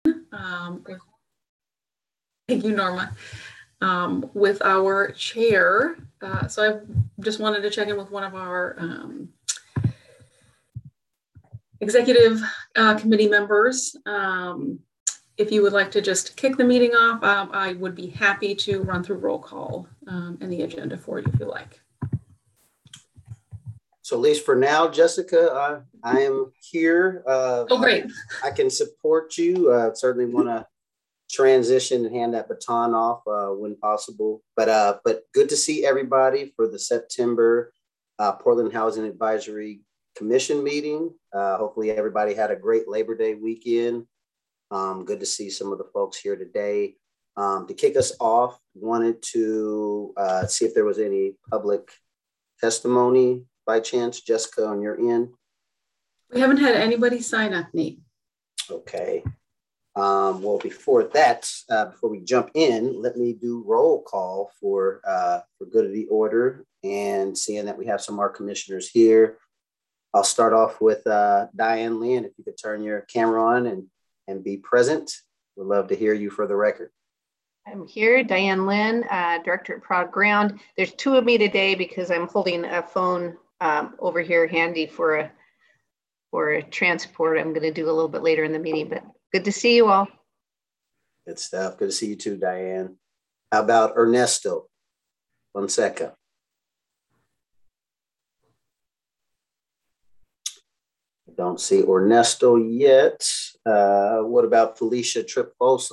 Thank you, Norma. With our chair. So I just wanted to check in with one of our executive committee members. If you would like to just kick the meeting off, I would be happy to run through roll call and the agenda for you if you like. So at least for now, Jessica, I am here. Oh, great. I can support you. Certainly want to transition and hand that baton off when possible. But good to see everybody for the September Portland Housing Advisory Commission meeting. Hopefully everybody had a great Labor Day weekend. Good to see some of the folks here today. To kick us off, wanted to see if there was any public testimony by chance, Jessica, on your end. We haven't had anybody sign up, Nate. Okay. Well, before that, before we jump in, let me do roll call for good of the order. And seeing that we have some of our commissioners here, I'll start off with Diane Lynn. If you could turn your camera on and be present, we'd love to hear you for the record. I'm here, Diane Lynn, Director at Proud Ground. There's two of me today because I'm holding a phone over here handy for a transport. I'm going to do a little bit later in the meeting, but good to see you all. Good stuff. Good to see you too, Diane. How about Ernesto Fonseca? I don't see Ernesto yet. What about Felicia Triposa?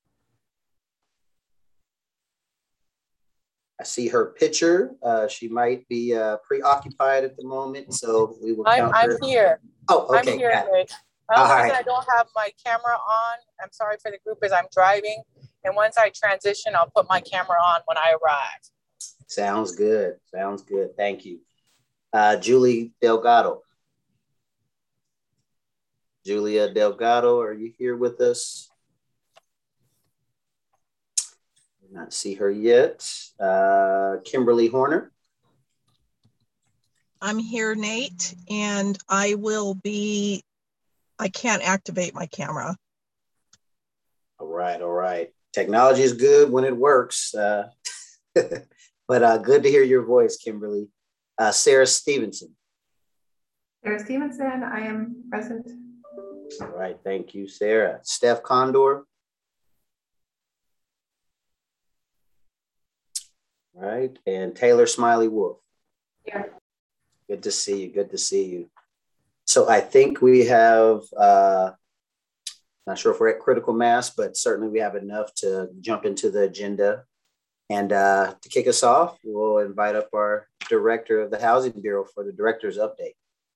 I see her picture. She might be preoccupied at the moment, so we will count her. I'm here. Oh, okay. I'm here. I don't have my camera on. I'm sorry for the group as I'm driving. And once I transition, I'll put my camera on when I arrive. Sounds good. Sounds good. Thank you. Julie Delgado. Julia Delgado, are you here with us? Not see her yet. Kimberly Horner. I'm here, Nate, and I can't activate my camera. All right. Technology is good when it works. But good to hear your voice, Kimberly. Sarah Stevenson. Sarah Stevenson, I am present. All right, thank you, Sarah. Steph Condor. All right, and Taylor Smiley Wolf. Yeah. Good to see you. Good to see you. So I think we have, not sure if we're at critical mass, but certainly we have enough to jump into the agenda. And to kick us off, we'll invite up our director of the Housing Bureau for the director's update.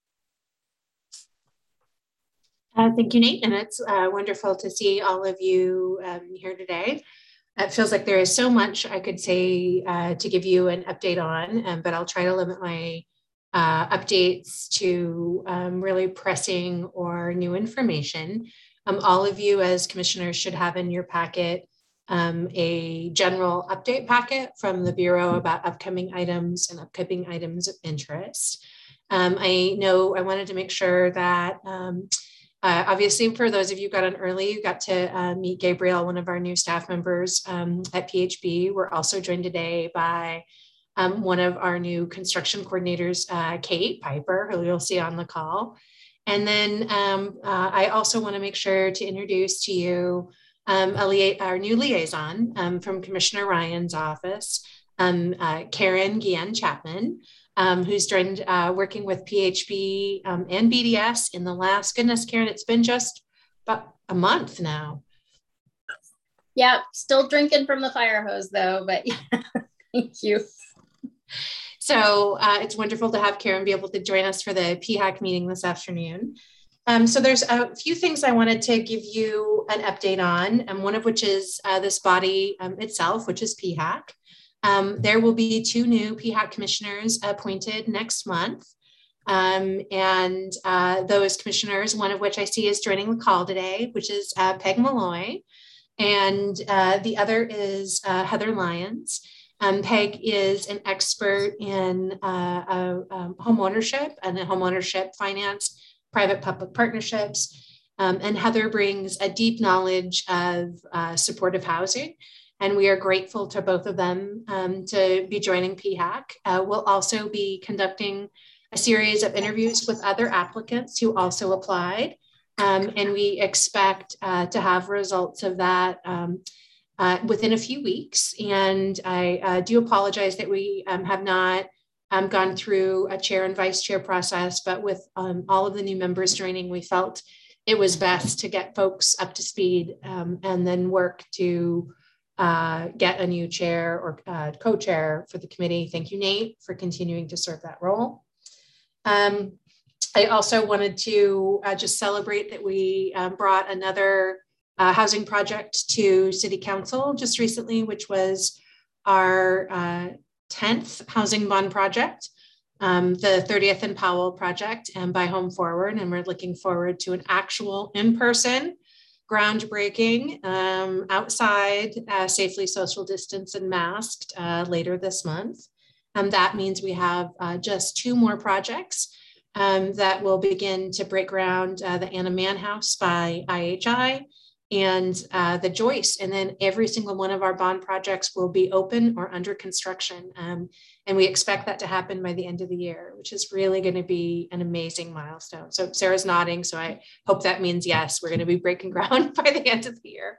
Thank you, Nate. And it's wonderful to see all of you here today. It feels like there is so much I could say to give you an update on, but I'll try to limit my updates to really pressing or new information. All of you as commissioners should have in your packet a general update packet from the Bureau about upcoming items and upcoming items of interest. I know I wanted to make sure that obviously, for those of you who got on early, you got to meet Gabriel, one of our new staff members at PHB. We're also joined today by one of our new construction coordinators, Kate Piper, who you'll see on the call. And then I also want to make sure to introduce to you our new liaison from Commissioner Ryan's office, Karen Guillen Chapman. Who's joined working with PHB and BDS in the last, goodness, Karen, it's been just about a month now. Yeah, still drinking from the fire hose though, but yeah, thank you. So it's wonderful to have Karen be able to join us for the PHAC meeting this afternoon. So there's a few things I wanted to give you an update on, and one of which is this body itself, which is PHAC. There will be 2 new PHAC commissioners appointed next month. And those commissioners, one of which I see is joining the call today, which is Peg Malloy. And the other is Heather Lyons. Peg is an expert in home ownership and home ownership finance, private public partnerships. And Heather brings a deep knowledge of supportive housing. And we are grateful to both of them to be joining PHAC. We'll also be conducting a series of interviews with other applicants who also applied. And we expect to have results of that within a few weeks. And I do apologize that we have not gone through a chair and vice chair process, but with all of the new members joining, we felt it was best to get folks up to speed and then work to get a new chair or co-chair for the committee. Thank you, Nate, for continuing to serve that role. I also wanted to just celebrate that we brought another housing project to City Council just recently, which was our 10th housing bond project, the 30th and Powell project, and by Home Forward. And we're looking forward to an actual in-person groundbreaking outside, safely social distance and masked later this month. That means we have just 2 more projects that will begin to break ground, the Anna Mann House by IHI and the Joyce. And then every single one of our bond projects will be open or under construction. And we expect that to happen by the end of the year, which is really going to be an amazing milestone. So Sarah's nodding, so I hope that means yes, we're going to be breaking ground by the end of the year.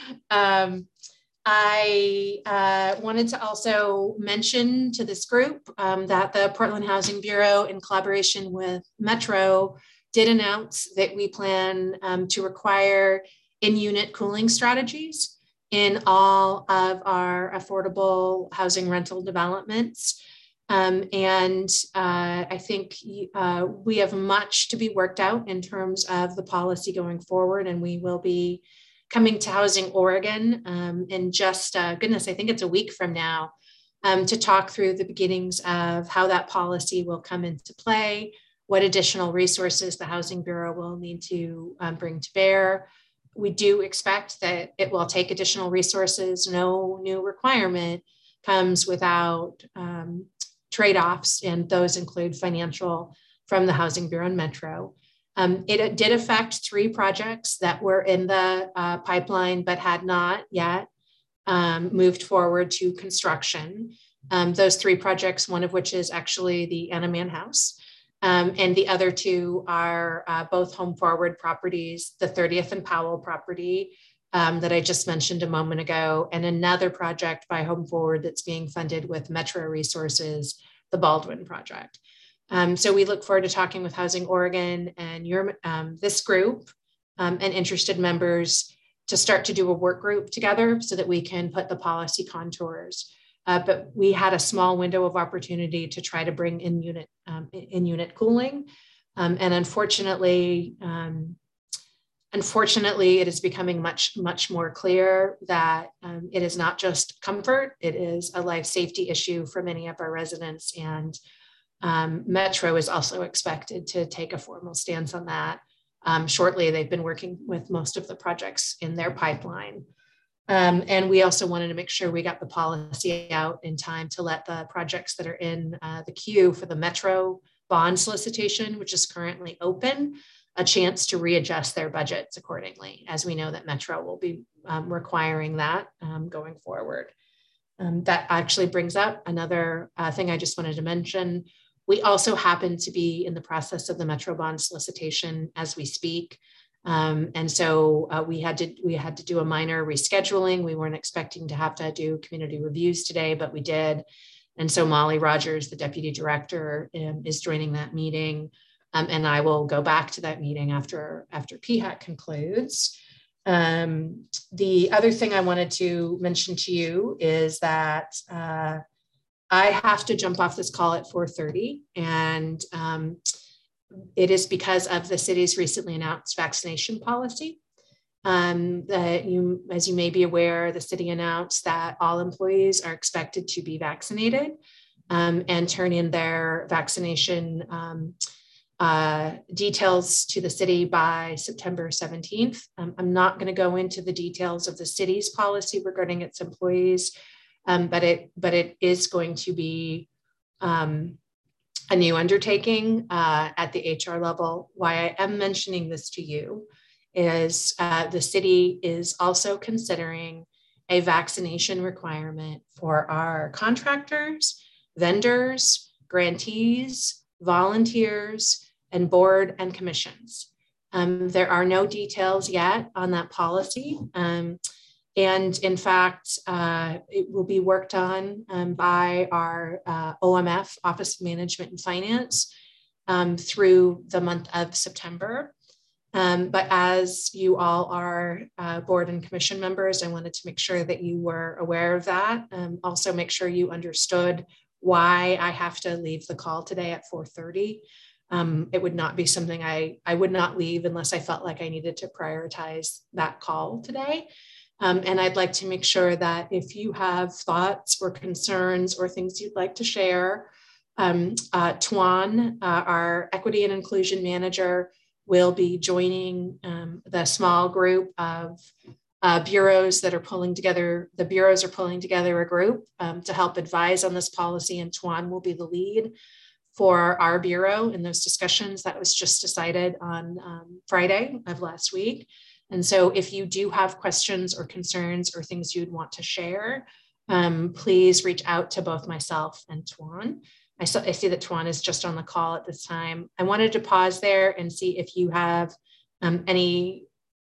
I wanted to also mention to this group that the Portland Housing Bureau, in collaboration with Metro, did announce that we plan to require in-unit cooling strategies in all of our affordable housing rental developments. I think we have much to be worked out in terms of the policy going forward, and we will be coming to Housing Oregon in just, goodness, I think it's a week from now, to talk through the beginnings of how that policy will come into play, what additional resources the Housing Bureau will need to bring to bear. We do expect that it will take additional resources. No new requirement comes without trade-offs, and those include financial from the Housing Bureau and Metro. It did affect 3 projects that were in the pipeline but had not yet moved forward to construction. Those 3 projects, one of which is actually the Anna Mann House, and the other 2 are both Home Forward properties, the 30th and Powell property that I just mentioned a moment ago, and another project by Home Forward that's being funded with Metro resources, the Baldwin project. So we look forward to talking with Housing Oregon and this group and interested members to start to do a work group together so that we can put the policy contours. But we had a small window of opportunity to try to bring in-unit cooling. And unfortunately, it is becoming much more clear that it is not just comfort, it is a life safety issue for many of our residents. And Metro is also expected to take a formal stance on that shortly. They've been working with most of the projects in their pipeline. And we also wanted to make sure we got the policy out in time to let the projects that are in the queue for the Metro bond solicitation, which is currently open, a chance to readjust their budgets accordingly, as we know that Metro will be requiring that going forward. That actually brings up another thing I just wanted to mention. We also happen to be in the process of the Metro bond solicitation as we speak. And so we had to do a minor rescheduling. We weren't expecting to have to do community reviews today, but we did. And so Molly Rogers, the deputy director, is joining that meeting. And I will go back to that meeting after PHAC concludes. The other thing I wanted to mention to you is that I have to jump off this call at 4:30, and it is because of the city's recently announced vaccination policy. As you may be aware, the city announced that all employees are expected to be vaccinated and turn in their vaccination details to the city by September 17th. I'm not going to go into the details of the city's policy regarding its employees, but it is going to be a new undertaking at the HR level. Why I am mentioning this to you is the city is also considering a vaccination requirement for our contractors, vendors, grantees, volunteers, and board and commissions. There are no details yet on that policy. And in fact, it will be worked on by our OMF, Office of Management and Finance, through the month of September. But as you all are board and commission members, I wanted to make sure that you were aware of that. Also make sure you understood why I have to leave the call today at 4:30. It would not be something I would not leave unless I felt like I needed to prioritize that call today. And I'd like to make sure that if you have thoughts or concerns or things you'd like to share, Tuan, our equity and inclusion manager, will be joining the small group of bureaus that are pulling together. The bureaus are pulling together a group to help advise on this policy, and Tuan will be the lead for our bureau in those discussions. That was just decided on Friday of last week. And so if you do have questions or concerns or things you'd want to share, please reach out to both myself and Tuan. I see that Tuan is just on the call at this time. I wanted to pause there and see if you have any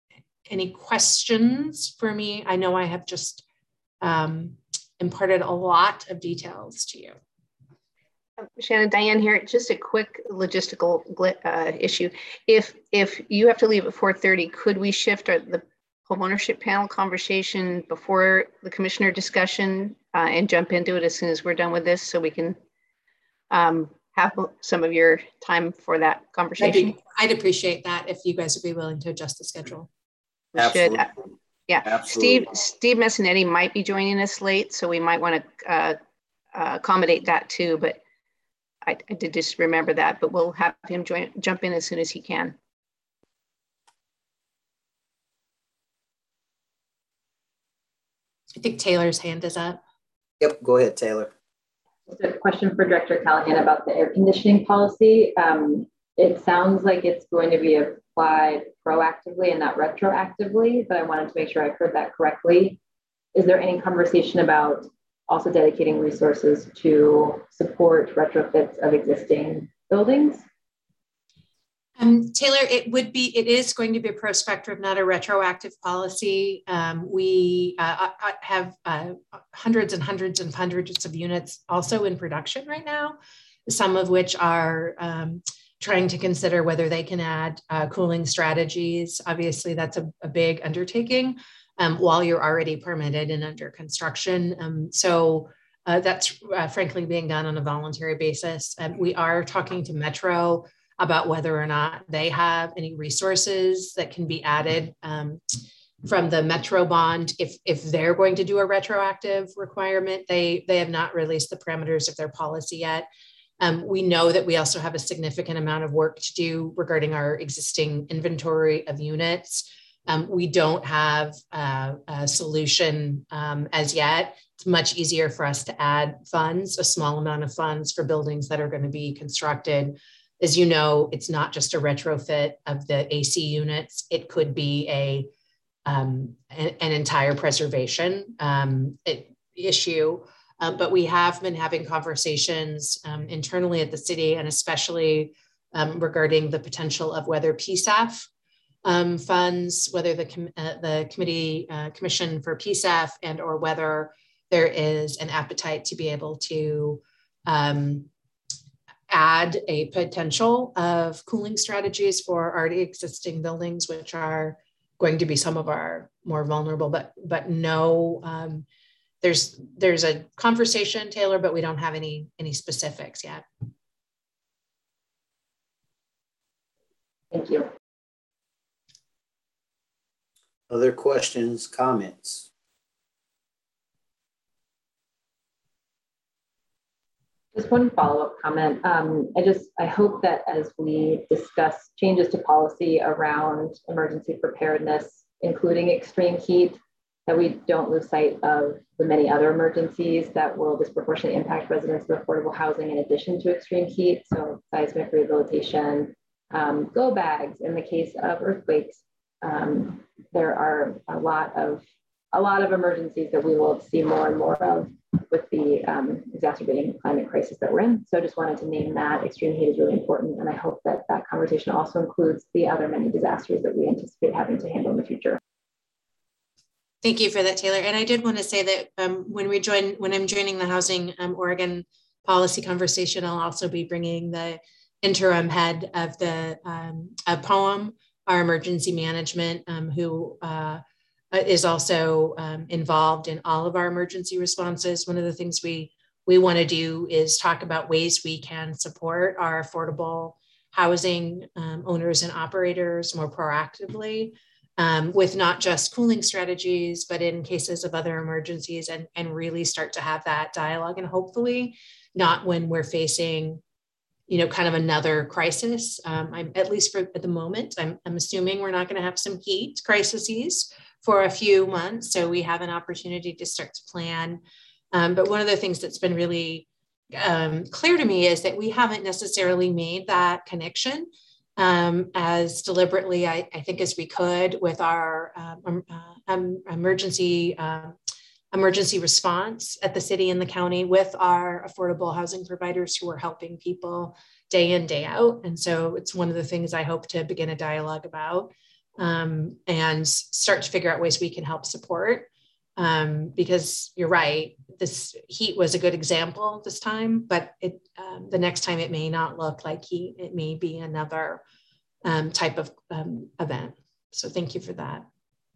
questions for me. I know I have just imparted a lot of details to you. Shannon, Diane here, just a quick logistical issue. If you have to leave at 4:30, could we shift the homeownership panel conversation before the commissioner discussion and jump into it as soon as we're done with this, so we can have some of your time for that conversation? I'd appreciate that if you guys would be willing to adjust the schedule. We Absolutely. should. Yeah. Absolutely. Steve Messinetti might be joining us late, so we might want to accommodate that too, but I did just remember that, but we'll have him jump in as soon as he can. I think Taylor's hand is up. Yep, go ahead, Taylor. Just a question for Director Callahan about the air conditioning policy. It sounds like it's going to be applied proactively and not retroactively, but I wanted to make sure I heard that correctly. Is there any conversation about also dedicating resources to support retrofits of existing buildings? Taylor, it is going to be a prospective, not a retroactive policy. We have hundreds and hundreds and hundreds of units also in production right now, some of which are trying to consider whether they can add cooling strategies. Obviously, that's a big undertaking while you're already permitted and under construction. So that's frankly being done on a voluntary basis. We are talking to Metro about whether or not they have any resources that can be added from the Metro bond. If they're going to do a retroactive requirement, they have not released the parameters of their policy yet. We know that we also have a significant amount of work to do regarding our existing inventory of units. We don't have a solution as yet. It's much easier for us to add funds, a small amount of funds for buildings that are going to be constructed. As you know, it's not just a retrofit of the AC units. It could be an entire preservation issue. But we have been having conversations internally at the city, and especially regarding the potential of whether PSAF funds, whether the commission for PSAF and or whether there is an appetite to be able to add a potential of cooling strategies for already existing buildings, which are going to be some of our more vulnerable, but no, there's a conversation, Taylor, but we don't have any specifics yet. Thank you. Other questions, comments? Just one follow-up comment. I hope that as we discuss changes to policy around emergency preparedness, including extreme heat, that we don't lose sight of the many other emergencies that will disproportionately impact residents of affordable housing in addition to extreme heat. So seismic rehabilitation, go bags in the case of earthquakes, there are a lot of emergencies that we will see more and more of with the exacerbating climate crisis that we're in. So I just wanted to name that. Extreme heat is really important, and I hope that that conversation also includes the other many disasters that we anticipate having to handle in the future. Thank you for that, Taylor. And I did want to say that when I'm joining the Housing Oregon policy conversation, I'll also be bringing the interim head of the POEM, our emergency management, who is also involved in all of our emergency responses. One of the things we want to do is talk about ways we can support our affordable housing owners and operators more proactively, with not just cooling strategies, but in cases of other emergencies, and really start to have that dialogue. And hopefully not when we're facing, kind of another crisis. I'm, at least at the moment, I'm assuming we're not going to have some heat crises for a few months. So we have an opportunity to start to plan. But one of the things that's been really clear to me is that we haven't necessarily made that connection as deliberately, I think, as we could with our emergency response at the city and the county with our affordable housing providers who are helping people day in, day out. And so it's one of the things I hope to begin a dialogue about, and start to figure out ways we can help support. Because you're right, this heat was a good example this time, but the next time it may not look like heat, it may be another type of event. So thank you for that.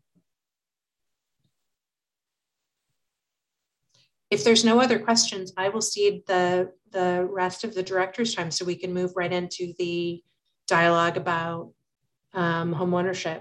If there's no other questions, I will cede the rest of the director's time so we can move right into the dialogue about home ownership.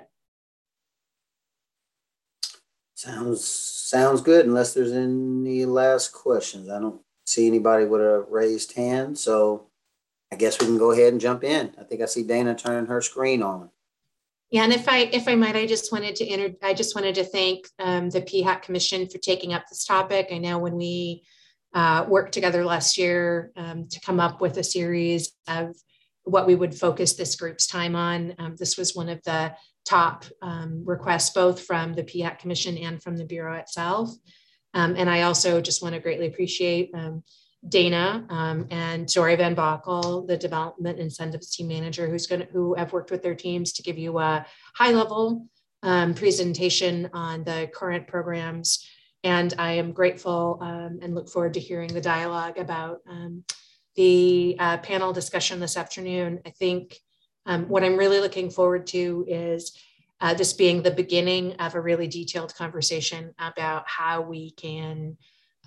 Sounds good, unless there's any last questions. I don't see anybody with a raised hand, so I guess we can go ahead and jump in. I think I see Dana turning her screen on. Yeah, and if I might, I just wanted to thank the PHAC Commission for taking up this topic. I know when we worked together last year to come up with a series of what we would focus this group's time on, this was one of the top requests, both from the PHAC Commission and from the Bureau itself. And I also just want to greatly appreciate Dana and Dory Van Bockel, the Development Incentives Team Manager, who have worked with their teams to give you a high-level presentation on the current programs. And I am grateful and look forward to hearing the dialogue about the panel discussion this afternoon. I think what I'm really looking forward to is this being the beginning of a really detailed conversation about how we can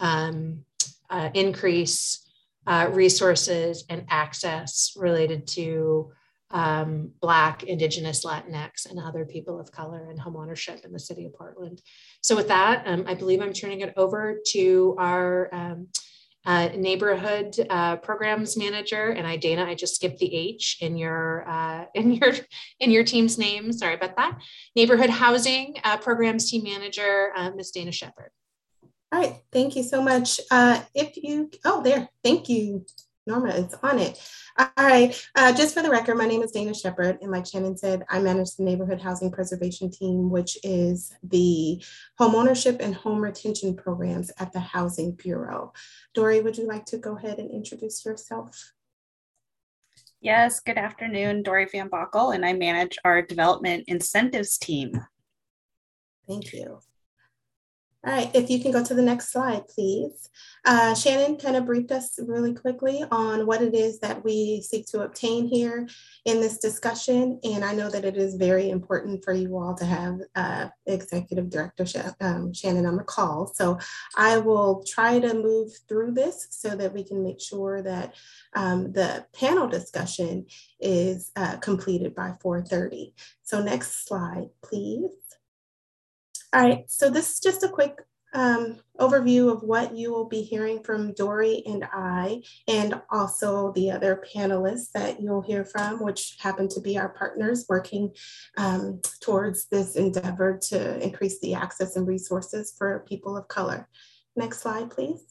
increase resources and access related to Black, Indigenous, Latinx, and other people of color and homeownership in the city of Portland. So with that, I believe I'm turning it over to our neighborhood programs manager, and Dana, I just skipped the H in your team's name. Sorry about that. Neighborhood Housing Programs Team Manager, Ms. Dana Shepard. All right, thank you so much. Thank you, Norma, it's on it. All right, just for the record, my name is Dana Shepard, and like Shannon said, I manage the Neighborhood Housing Preservation Team, which is the home ownership and home retention programs at the Housing Bureau. Dory, would you like to go ahead and introduce yourself? Yes, good afternoon, Dory Van Bockel, and I manage our Development Incentives Team. Thank you. All right, if you can go to the next slide, please. Shannon kind of briefed us really quickly on what it is that we seek to obtain here in this discussion. And I know that it is very important for you all to have Executive Director Shannon on the call. So I will try to move through this so that we can make sure that the panel discussion is completed by 4:30. So next slide, please. All right, so this is just a quick overview of what you will be hearing from Dory and I, and also the other panelists that you'll hear from, which happen to be our partners working towards this endeavor to increase the access and resources for people of color. Next slide, please.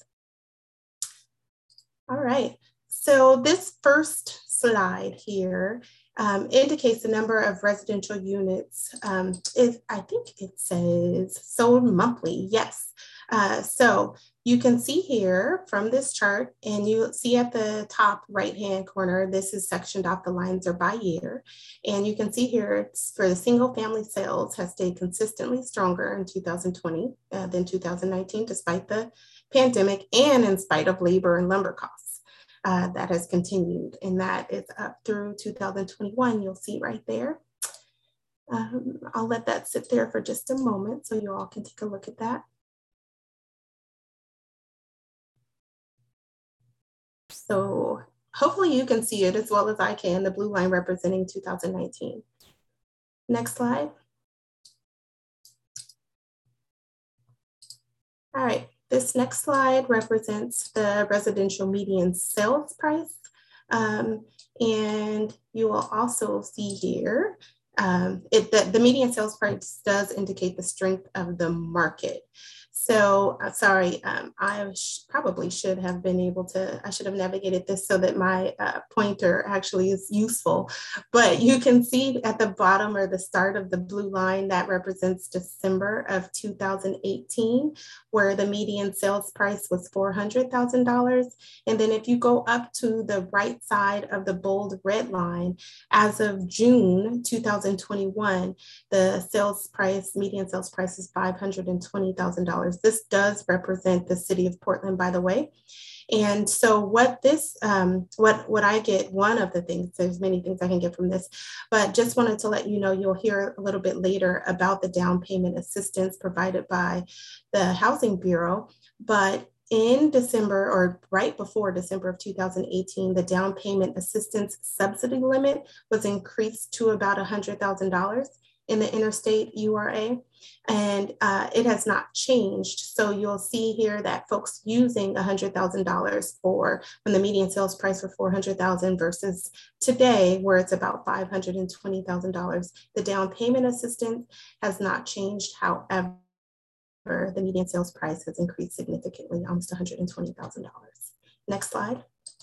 All right, so this first slide here indicates the number of residential units. I think it says sold monthly, yes. So you can see here from this chart, and you see at the top right-hand corner, this is sectioned off, the lines are by year. And you can see here for the single family sales has stayed consistently stronger in 2020 than 2019, despite the pandemic and in spite of labor and lumber costs. That has continued, and that is up through 2021. You'll see right there. I'll let that sit there for just a moment so you all can take a look at that. So hopefully you can see it as well as I can, the blue line representing 2019. Next slide. All right. This next slide represents the residential median sales price. And you will also see here, the median sales price does indicate the strength of the market. So sorry, I probably should have been able to, I should have navigated this so that my pointer actually is useful. But you can see at the bottom or the start of the blue line that represents December of 2018, where the median sales price was $400,000. And then if you go up to the right side of the bold red line, as of June 2021, the sales price, median sales price is $520,000. This does represent the city of Portland, by the way. And so what this, what I get, one of the things, there's many things I can get from this, but just wanted to let you know, you'll hear a little bit later about the down payment assistance provided by the Housing Bureau. But in December, or right before December of 2018, the down payment assistance subsidy limit was increased to about $100,000 in the interstate URA, and it has not changed. So you'll see here that folks using $100,000 for when the median sales price for $400,000 versus today where it's about $520,000. The down payment assistance has not changed. However, the median sales price has increased significantly, almost $120,000. Next slide.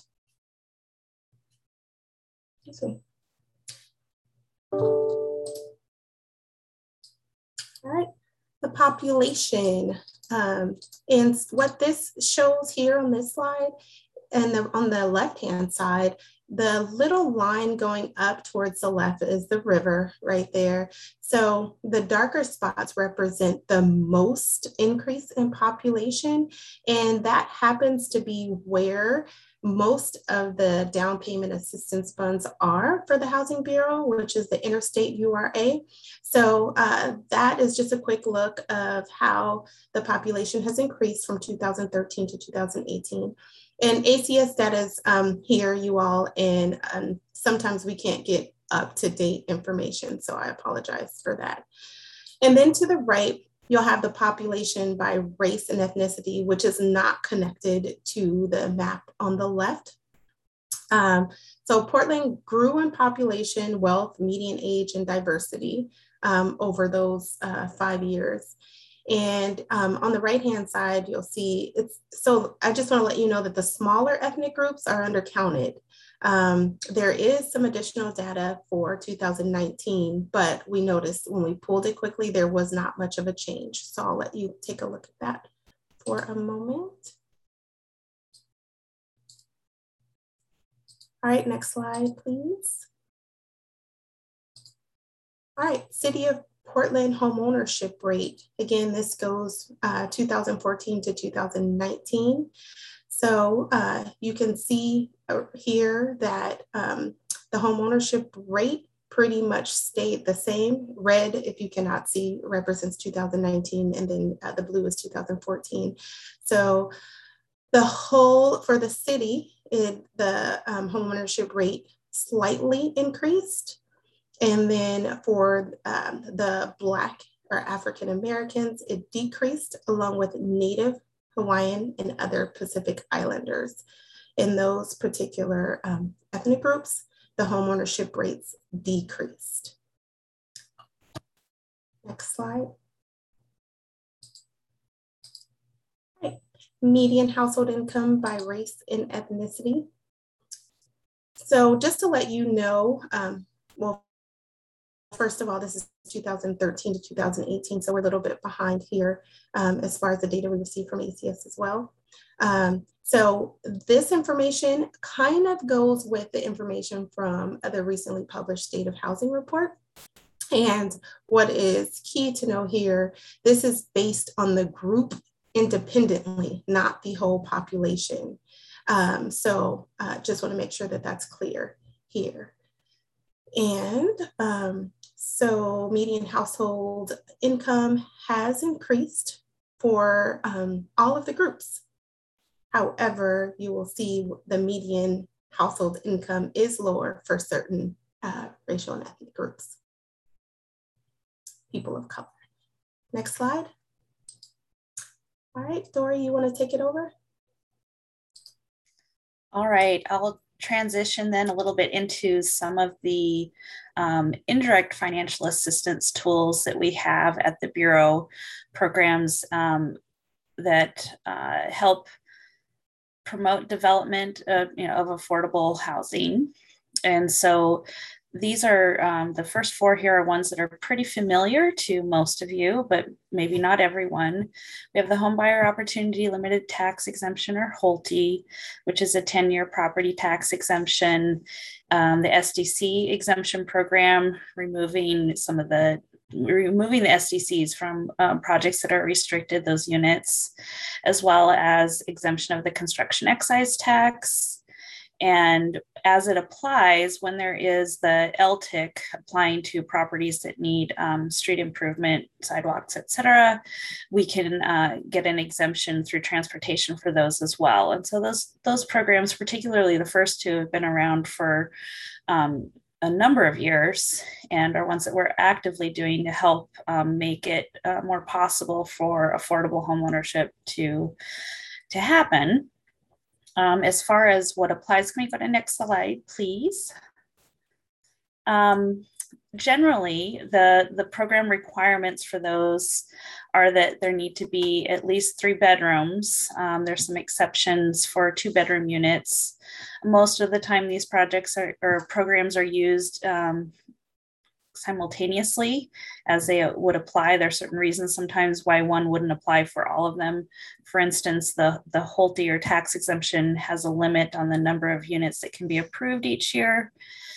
All right, the population. And what this shows here on this slide, and on the left-hand side, the little line going up towards the left is the river right there. So the darker spots represent the most increase in population, and that happens to be where most of the down payment assistance funds are for the Housing Bureau, which is the interstate URA. So that is just a quick look of how the population has increased from 2013 to 2018. And ACS data is here, you all, and sometimes we can't get up-to-date information, so I apologize for that. And then to the right, you'll have the population by race and ethnicity, which is not connected to the map on the left. So Portland grew in population, wealth, median age, and diversity over those 5 years. And on the right-hand side, you'll see it's, so I just want to let you know that the smaller ethnic groups are undercounted. There is some additional data for 2019, but we noticed when we pulled it quickly, there was not much of a change. So I'll let you take a look at that for a moment. All right, next slide, please. All right, City of Portland homeownership rate. Again, this goes 2014 to 2019. So you can see here that the homeownership rate pretty much stayed the same. Red, if you cannot see, represents 2019, and then the blue is 2014. So the whole, for the city, the homeownership rate slightly increased. And then for the Black or African Americans, it decreased, along with Native, Hawaiian, and other Pacific Islanders. In those particular ethnic groups, the homeownership rates decreased. Next slide. Right. Median household income by race and ethnicity. So just to let you know, well, first of all, this is 2013 to 2018, so we're a little bit behind here as far as the data we received from ACS as well. So this information kind of goes with the information from the recently published State of Housing report. And what is key to know here, this is based on the group independently, not the whole population. So just want to make sure that that's clear here. And so median household income has increased for all of the groups. However, you will see the median household income is lower for certain racial and ethnic groups. People of color. Next slide. All right, Dory, you want to take it over? All right, I'll transition then a little bit into some of the indirect financial assistance tools that we have at the Bureau, programs that help promote development of affordable housing. And so these are the first four here are ones that are pretty familiar to most of you, but maybe not everyone. We have the Homebuyer Opportunity Limited Tax Exemption, or HOLTE, which is a 10-year property tax exemption. The SDC exemption program, removing the SDCs from projects that are restricted, those units, as well as exemption of the construction excise tax. And as it applies, when there is the LTIC applying to properties that need street improvement, sidewalks, et cetera, we can get an exemption through transportation for those as well. And so those programs, particularly the first two, have been around for a number of years and are ones that we're actively doing to help make it more possible for affordable homeownership to happen. As far as what applies, can we go to the next slide, please? Generally, the program requirements for those are that there need to be at least 3 bedrooms. There's some exceptions for 2-bedroom units. Most of the time, these projects or programs are used simultaneously as they would apply. There are certain reasons sometimes why one wouldn't apply for all of them. For instance, the HOLTE or tax exemption has a limit on the number of units that can be approved each year.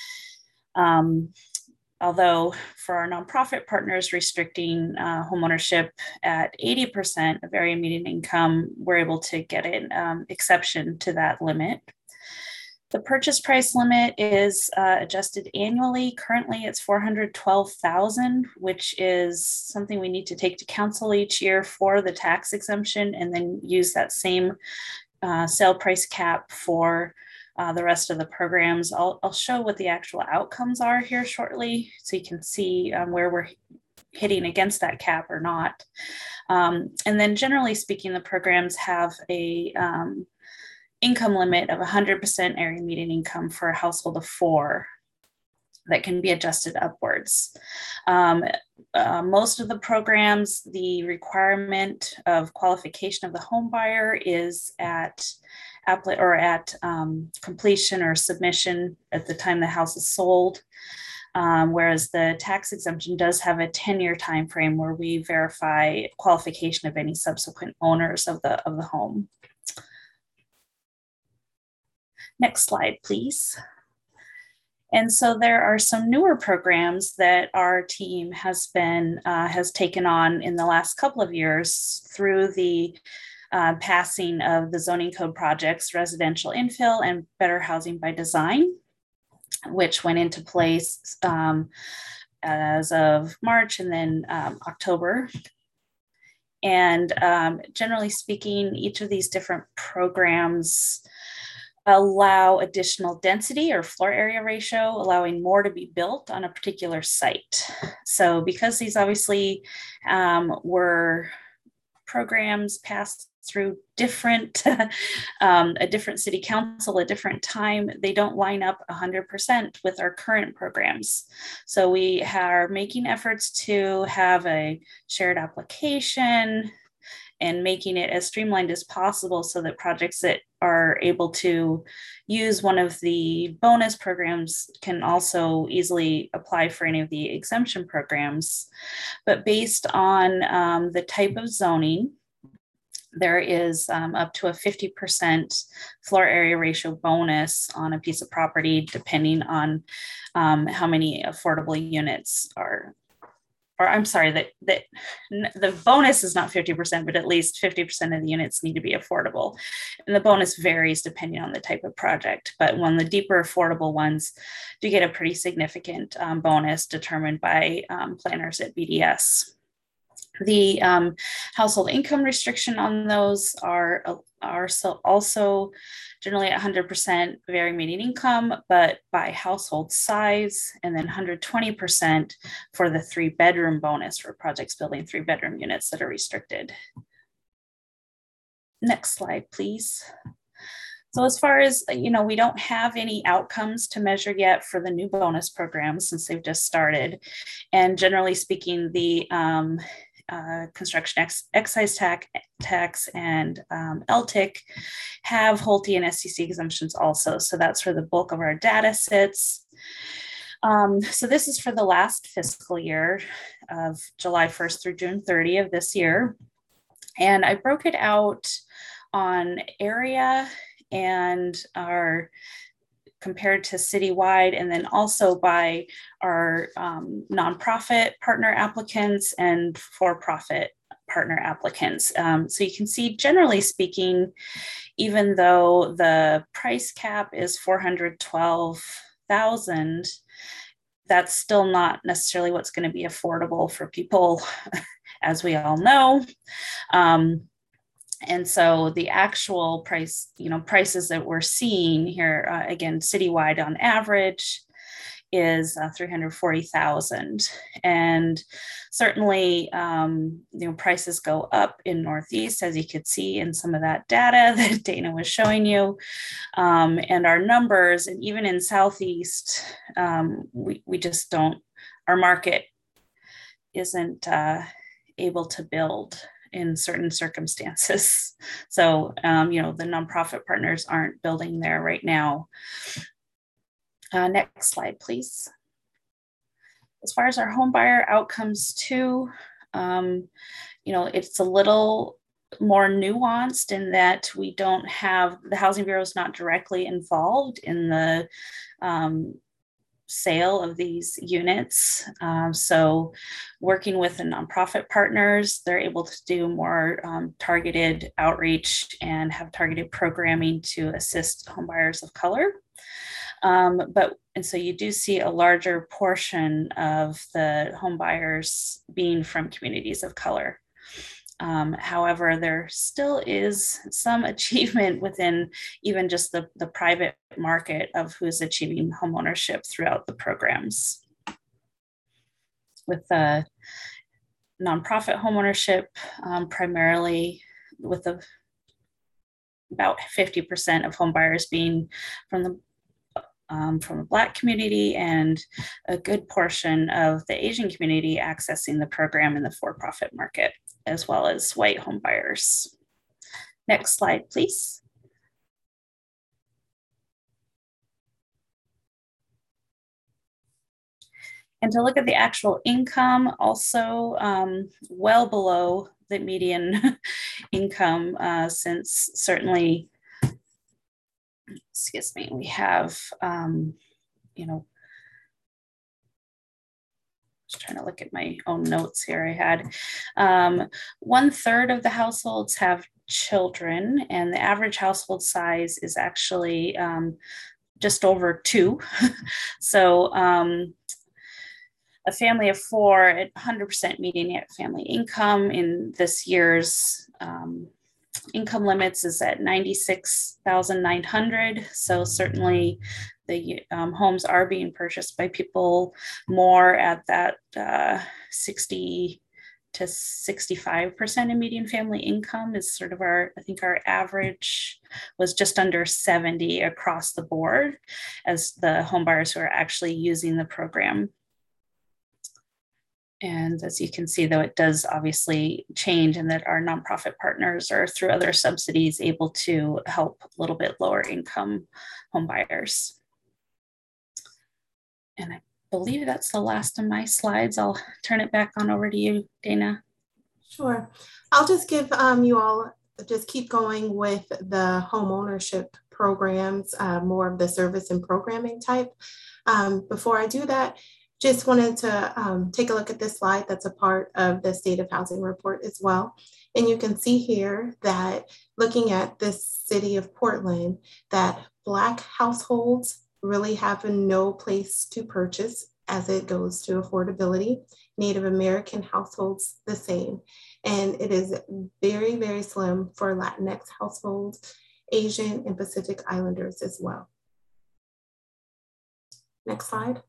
Although for our nonprofit partners restricting homeownership at 80% of area median income, we're able to get an exception to that limit. The purchase price limit is adjusted annually. Currently, it's $412,000, which is something we need to take to council each year for the tax exemption, and then use that same sale price cap for the rest of the programs. I'll show what the actual outcomes are here shortly, so you can see where we're hitting against that cap or not. And then generally speaking, the programs have a income limit of 100% area median income for a household of 4 that can be adjusted upwards. Most of the programs, the requirement of qualification of the home buyer is at completion or submission at the time the house is sold. Whereas the tax exemption does have a 10-year time frame where we verify qualification of any subsequent owners of the home. Next slide, please. And so there are some newer programs that our team has taken on in the last couple of years through the passing of the zoning code projects, residential infill and better housing by design, which went into place as of March and then October. And generally speaking, each of these different programs allow additional density or floor area ratio, allowing more to be built on a particular site. So because these obviously were programs passed through a different city council, a different time, they don't line up 100% with our current programs. So we are making efforts to have a shared application and making it as streamlined as possible so that projects that are able to use one of the bonus programs can also easily apply for any of the exemption programs. But based on the type of zoning, there is up to a 50% floor area ratio bonus on a piece of property, depending on how many affordable units are, or I'm sorry, that the bonus is not 50%, but at least 50% of the units need to be affordable. And the bonus varies depending on the type of project, but when the deeper affordable ones do get a pretty significant bonus determined by planners at BDS. The household income restriction on those are also generally 100% varying median income, but by household size, and then 120% for the 3-bedroom bonus for projects building 3-bedroom units that are restricted. Next slide, please. So as far as, we don't have any outcomes to measure yet for the new bonus programs since they've just started. And generally speaking, the construction excise tax and LTIC have HOLTI and SCC exemptions also. So that's where the bulk of our data sits. So this is for the last fiscal year of July 1st through June 30 of this year. And I broke it out on area and our compared to citywide, and then also by our nonprofit partner applicants and for-profit partner applicants. So you can see, generally speaking, even though the price cap is $412,000, that's still not necessarily what's going to be affordable for people, as we all know. And so the actual price, prices that we're seeing here, again, citywide on average is $340,000. And certainly, prices go up in Northeast, as you could see in some of that data that Dana was showing you. And our numbers, and even in Southeast, we just don't, our market isn't able to build in certain circumstances. So, the nonprofit partners aren't building there right now. Next slide, please. As far as our home buyer outcomes too, it's a little more nuanced in that we don't have, the Housing Bureau is not directly involved in the sale of these units. So working with the nonprofit partners, they're able to do more targeted outreach and have targeted programming to assist homebuyers of color. And so you do see a larger portion of the homebuyers being from communities of color. However, there still is some achievement within even just the private market of who's achieving homeownership throughout the programs. With the nonprofit homeownership, primarily with about 50% of homebuyers being from the Black community, and a good portion of the Asian community accessing the program in the for-profit market, as well as white home buyers. Next slide, please. And to look at the actual income, also well below the median income, since certainly, excuse me, we have, just trying to look at my own notes here. I had 1/3 of the households have children, and the average household size is actually just over 2. So a family of 4 at 100% median family income in this year's income limits is at $96,900. So certainly the homes are being purchased by people more at that 60 to 65% of median family income is sort of I think our average was just under 70 across the board as the home buyers who are actually using the program. And as you can see, though, it does obviously change, and that our nonprofit partners are through other subsidies able to help a little bit lower income home buyers. And I believe that's the last of my slides. I'll turn it back on over to you, Dana. Sure. I'll just give you all, just keep going with the home ownership programs, more of the service and programming type. Before I do that, just wanted to take a look at this slide that's a part of the State of Housing Report as well. And you can see here that looking at this city of Portland, that Black households really have no place to purchase as it goes to affordability. Native American households, the same. And it is very, very slim for Latinx households, Asian and Pacific Islanders as well. Next slide.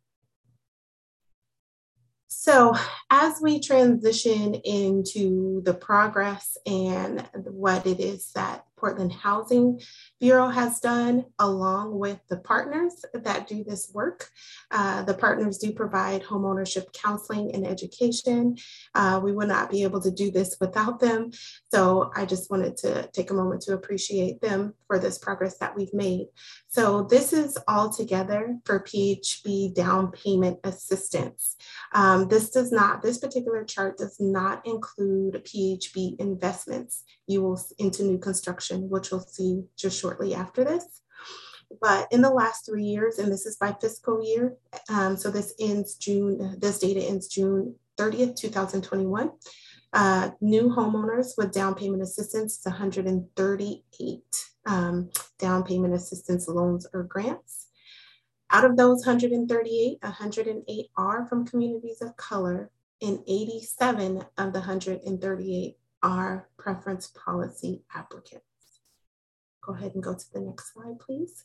So as we transition into the progress and what it is that Portland Housing Bureau has done, along with the partners that do this work. The partners do provide homeownership counseling and education. We would not be able to do this without them. So I just wanted to take a moment to appreciate them for this progress that we've made. So this is all together for PHB down payment assistance. This particular chart does not include PHB investments into new construction, which we'll see just shortly after this. But in the last 3 years, and this is by fiscal year, so this data ends June 30th, 2021. New homeowners with down payment assistance is 138 down payment assistance loans or grants. Out of those 138, 108 are from communities of color, and 87 of the 138 are preference policy applicants. Go ahead and go to the next slide, please.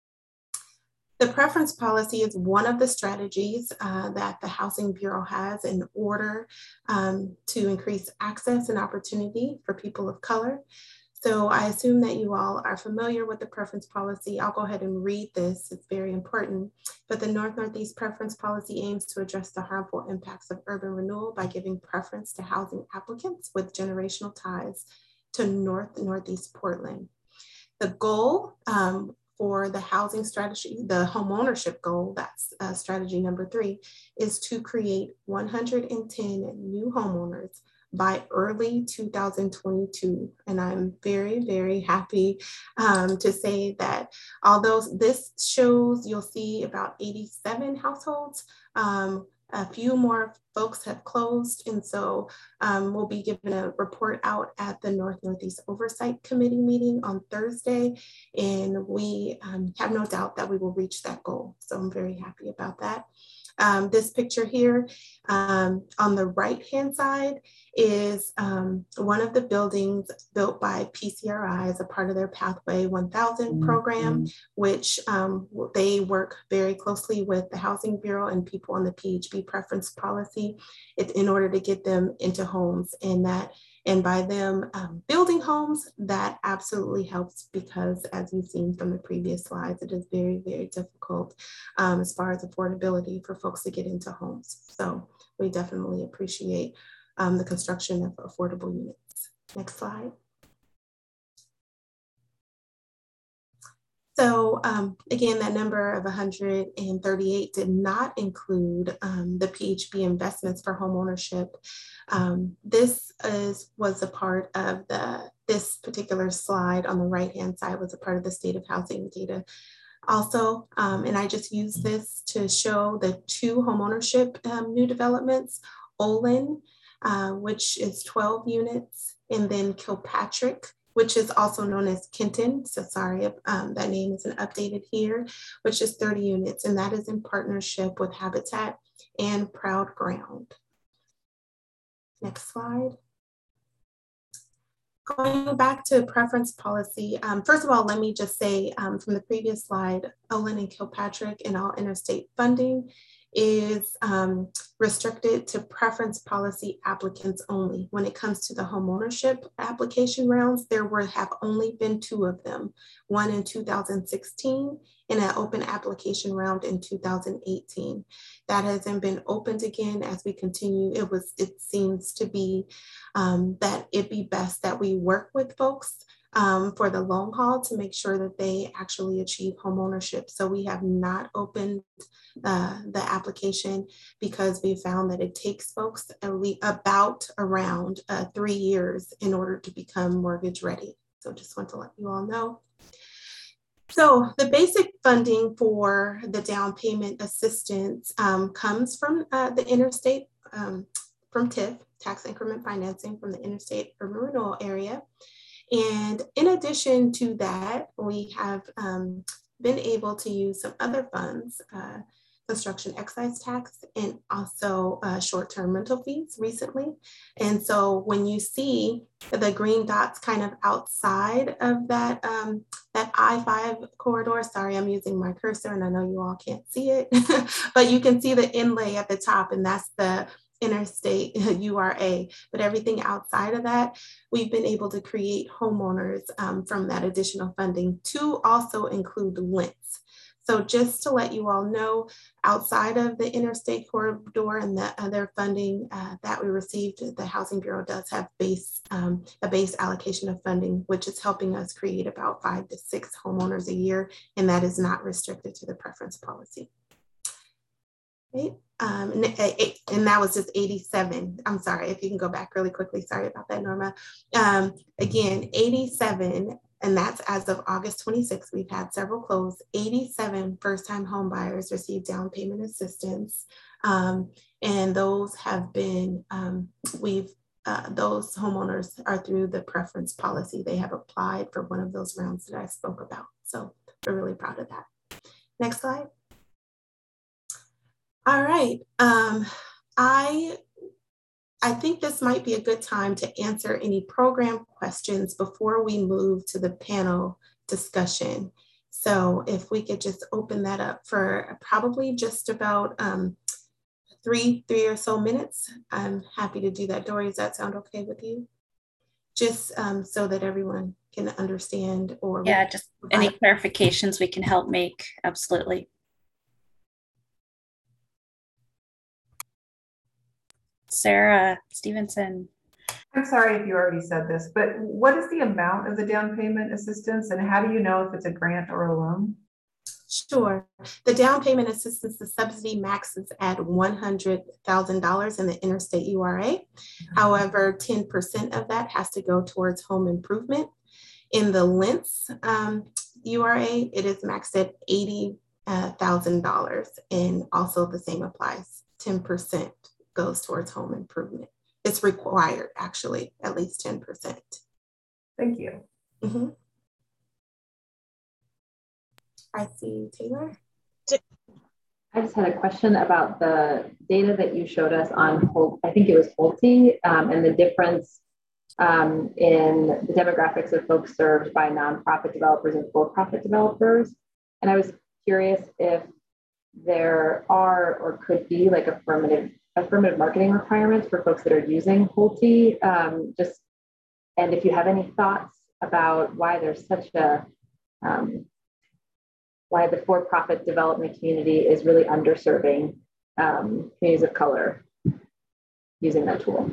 The preference policy is one of the strategies that the Housing Bureau has in order to increase access and opportunity for people of color. So I assume that you all are familiar with the preference policy. I'll go ahead and read this, it's very important. But the North-Northeast preference policy aims to address the harmful impacts of urban renewal by giving preference to housing applicants with generational ties to Northeast Portland. The goal for the housing strategy, the homeownership goal, that's strategy number 3, is to create 110 new homeowners by early 2022. And I'm very, very happy to say that although this shows, you'll see about 87 households, a few more folks have closed. And so we'll be giving a report out at the North-Northeast Oversight Committee meeting on Thursday. And we have no doubt that we will reach that goal. So I'm very happy about that. This picture here on the right-hand side is one of the buildings built by PCRI as a part of their Pathway 1000 program, which they work very closely with the Housing Bureau and people on the PHB preference policy in order to get them into homes. And by them building homes, that absolutely helps because, as you've seen from the previous slides, it is very, very difficult as far as affordability for folks to get into homes. So we definitely appreciate the construction of affordable units. Next slide. So again, that number of 138 did not include the PHB investments for homeownership. This was a part of this particular slide on the right-hand side was a part of the State of Housing data. Also, and I just use this to show the 2 homeownership new developments, Olin, which is 12 units, and then Kilpatrick, which is also known as Kenton. So sorry, that name isn't updated here, which is 30 units. And that is in partnership with Habitat and Proud Ground. Next slide. Going back to preference policy, first of all, let me just say from the previous slide, Olin and Kilpatrick and all interstate funding is restricted to preference policy applicants only. When it comes to the homeownership application rounds, there have only been 2 of them, one in 2016 and an open application round in 2018. That hasn't been opened again as we continue. It seems to be that it'd be best that we work with folks for the long haul to make sure that they actually achieve homeownership. So we have not opened the application because we found that it takes folks around 3 years in order to become mortgage ready. So just want to let you all know. So the basic funding for the down payment assistance comes from the interstate, from TIF, tax increment financing from the interstate urban renewal area. And in addition to that, we have been able to use some other funds, construction excise tax, and also short-term rental fees recently. And so when you see the green dots kind of outside of that, that I-5 corridor, sorry, I'm using my cursor and I know you all can't see it, but you can see the inlay at the top, and that's the interstate URA, but everything outside of that, we've been able to create homeowners from that additional funding to also include LINTs. So just to let you all know, outside of the interstate corridor and the other funding that we received, the Housing Bureau does have a base allocation of funding, which is helping us create about 5 to 6 homeowners a year, and that is not restricted to the preference policy. Right. And that was just 87. I'm sorry, if you can go back really quickly. Sorry about that, Norma. Again, 87, and that's as of August 26th. We've had several close. 87 first-time home buyers received down payment assistance. And those have been, those homeowners are through the preference policy. They have applied for one of those rounds that I spoke about. So we're really proud of that. Next slide. All right, I think this might be a good time to answer any program questions before we move to the panel discussion. So if we could just open that up for probably just about three or so minutes, I'm happy to do that. Dory, does that sound okay with you? Just so that everyone can understand, or yeah, just any clarifications we can help make, absolutely. Sarah Stevenson. I'm sorry if you already said this, but what is the amount of the down payment assistance, and how do you know if it's a grant or a loan? Sure. The down payment assistance, the subsidy maxes at $100,000 in the interstate URA. However, 10% of that has to go towards home improvement. In the LINTs URA, it is maxed at $80,000, and also the same applies. 10% goes towards home improvement. It's required, actually, at least 10%. Thank you. Mm-hmm. I see Taylor. I just had a question about the data that you showed us on, I think it was Pulte, and the difference in the demographics of folks served by nonprofit developers and for-profit developers. And I was curious if there are or could be like affirmative marketing requirements for folks that are using Pulte, and if you have any thoughts about why there's such a, why the for-profit development community is really underserving communities of color using that tool.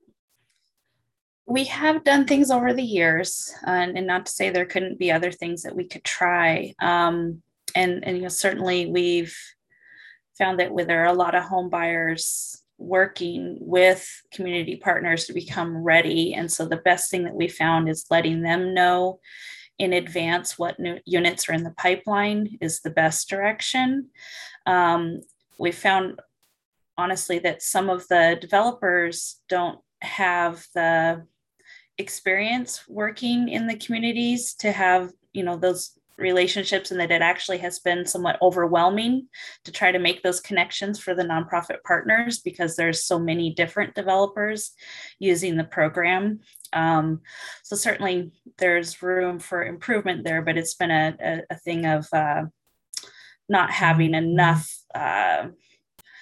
We have done things over the years, and not to say there couldn't be other things that we could try. And you know, certainly we've found that there are a lot of home buyers working with community partners to become ready. And so the best thing that we found is letting them know in advance what new units are in the pipeline is the best direction. We found, honestly, that some of the developers don't have the experience working in the communities to have, you know, those relationships, and that it actually has been somewhat overwhelming to try to make those connections for the nonprofit partners because there's so many different developers using the program. So certainly there's room for improvement there, but it's been a thing of not having enough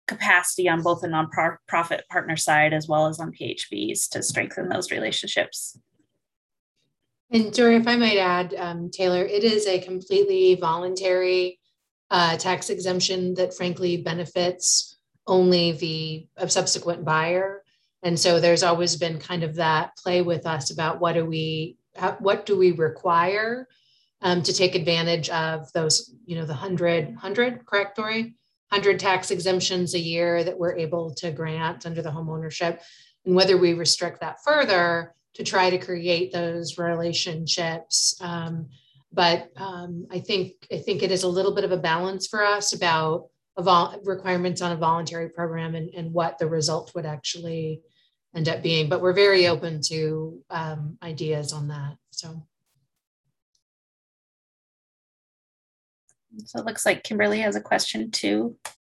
capacity on both the nonprofit partner side as well as on PHBs to strengthen those relationships. And Jory, if I might add, Taylor, it is a completely voluntary tax exemption that frankly benefits only the subsequent buyer. And so there's always been kind of that play with us about what do we require to take advantage of those, the 100, correct, Dory? 100 tax exemptions a year that we're able to grant under the homeownership, and whether we restrict that further to try to create those relationships. But I think it is a little bit of a balance for us about requirements on a voluntary program and what the result would actually end up being. But we're very open to ideas on that. So it looks like Kimberly has a question too.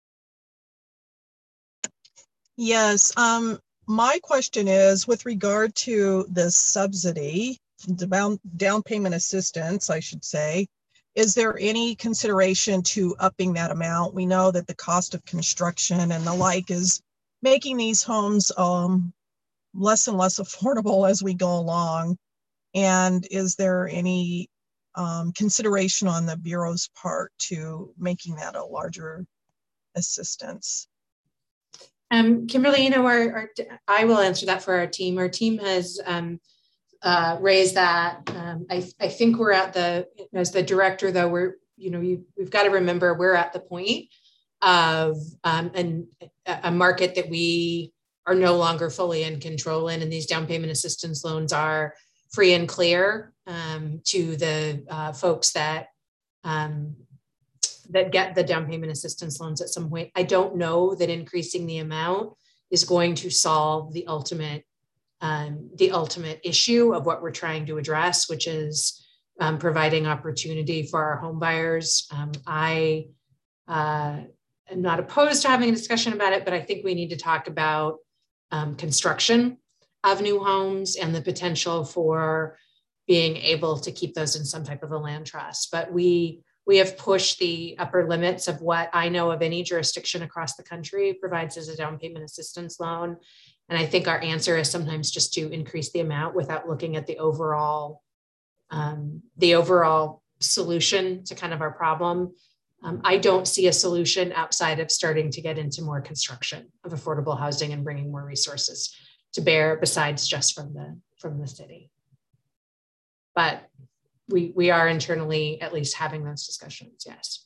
Yes, my question is with regard to the subsidy, down payment assistance, I should say, is there any consideration to upping that amount? We know that the cost of construction and the like is making these homes less and less affordable as we go along. And is there any consideration on the Bureau's part to making that a larger assistance? Kimberly, I will answer that for our team. Our team has raised that. I think we're at as the director though, we've got to remember we're at the point of a market that we are no longer fully in control in, and these down payment assistance loans are free and clear to the folks that get the down payment assistance loans at some point. I don't know that increasing the amount is going to solve the ultimate issue of what we're trying to address, which is providing opportunity for our home buyers. I am not opposed to having a discussion about it, but I think we need to talk about construction of new homes and the potential for being able to keep those in some type of a land trust. But we have pushed the upper limits of what I know of any jurisdiction across the country provides as a down payment assistance loan. And I think our answer is sometimes just to increase the amount without looking at the overall solution to kind of our problem. I don't see a solution outside of starting to get into more construction of affordable housing and bringing more resources to bear besides just from the city. But we are internally at least having those discussions, yes.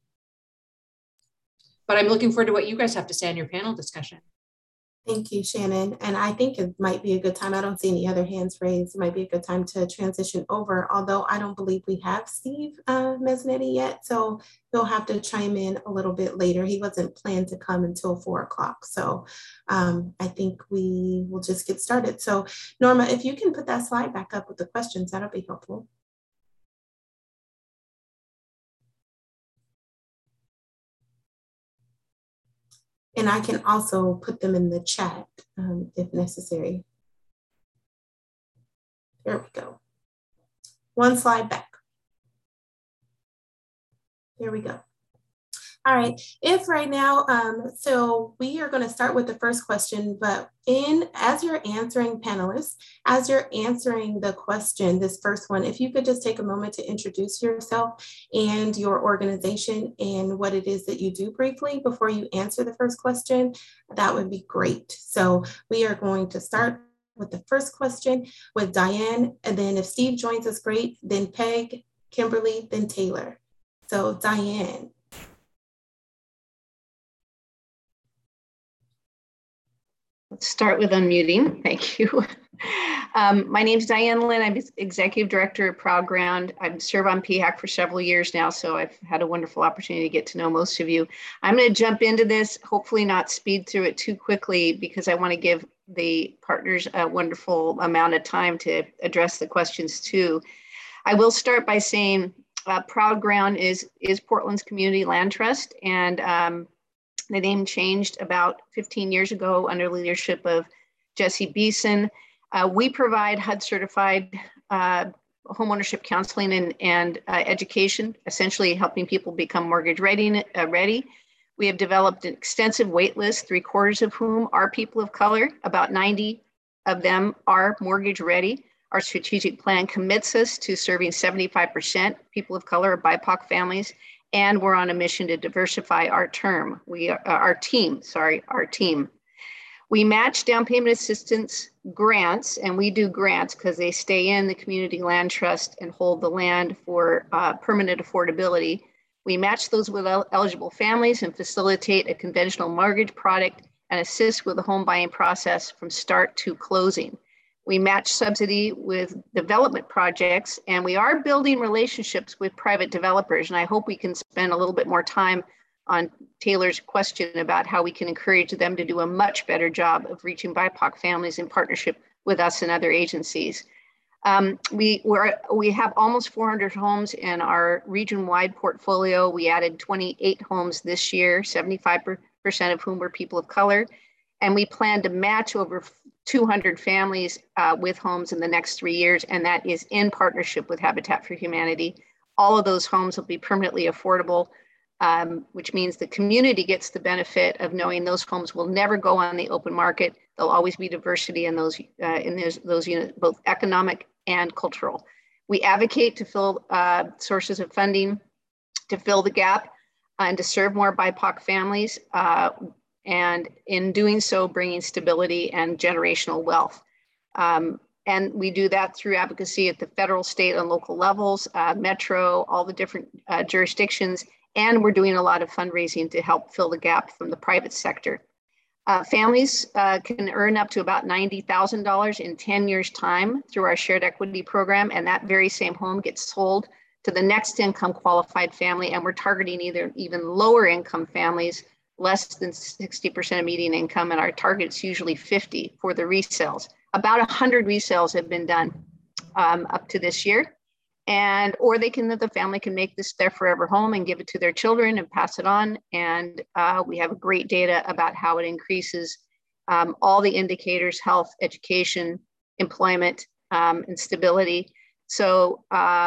But I'm looking forward to what you guys have to say on your panel discussion. Thank you, Shannon. And I think it might be a good time. I don't see any other hands raised. It might be a good time to transition over, although I don't believe we have Steve Mesnetti yet. So he'll have to chime in a little bit later. He wasn't planned to come until 4 o'clock. So I think we will just get started. So Norma, if you can put that slide back up with the questions, that'll be helpful. And I can also put them in the chat if necessary. There we go. One slide back. There we go. All right, if right now, so we are going to start with the first question, but as you're answering, panelists, as you're answering the question, this first one, if you could just take a moment to introduce yourself and your organization and what it is that you do briefly before you answer the first question, that would be great. So we are going to start with the first question with Diane, and then if Steve joins us, great, then Peg, Kimberly, then Taylor. So Diane. Let's start with unmuting. Thank you. My name is Diane Lynn. I'm Executive Director at Proud Ground. I've served on PHAC for several years now, so I've had a wonderful opportunity to get to know most of you. I'm going to jump into this, hopefully not speed through it too quickly, because I want to give the partners a wonderful amount of time to address the questions too. I will start by saying Proud Ground is Portland's community land trust, and the name changed about 15 years ago under leadership of Jesse Beeson. We provide HUD certified homeownership counseling and education, essentially helping people become mortgage ready. We have developed an extensive wait list, 3/4 of whom are people of color. About 90 of them are mortgage ready. Our strategic plan commits us to serving 75% people of color or BIPOC families, and we're on a mission to diversify our team. We match down payment assistance grants, and we do grants because they stay in the community land trust and hold the land for permanent affordability. We match those with eligible families and facilitate a conventional mortgage product and assist with the home buying process from start to closing. We match subsidy with development projects, and we are building relationships with private developers. And I hope we can spend a little bit more time on Taylor's question about how we can encourage them to do a much better job of reaching BIPOC families in partnership with us and other agencies. We have almost 400 homes in our region-wide portfolio. We added 28 homes this year, 75% of whom were people of color. And we plan to match over 200 families with homes in the next 3 years, and that is in partnership with Habitat for Humanity. All of those homes will be permanently affordable, which means the community gets the benefit of knowing those homes will never go on the open market. There'll always be diversity in those units, both economic and cultural. We advocate to fill sources of funding to fill the gap and to serve more BIPOC families, and in doing so, bringing stability and generational wealth. And we do that through advocacy at the federal, state, and local levels, Metro, all the different jurisdictions, and we're doing a lot of fundraising to help fill the gap from the private sector. Families can earn up to about $90,000 in 10 years' time through our shared equity program, and that very same home gets sold to the next income qualified family, and we're targeting even lower income families, less than 60% of median income, and our target's usually 50 for the resales. About 100 resales have been done up to this year, or the family can make this their forever home and give it to their children and pass it on. And we have great data about how it increases all the indicators: health, education, employment, and stability. So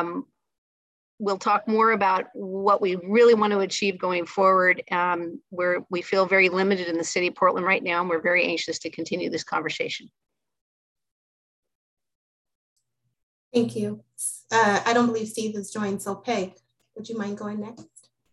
we'll talk more about what we really want to achieve going forward. We feel very limited in the city of Portland right now, and we're very anxious to continue this conversation. Thank you. I don't believe Steve has joined, so Peg, would you mind going next?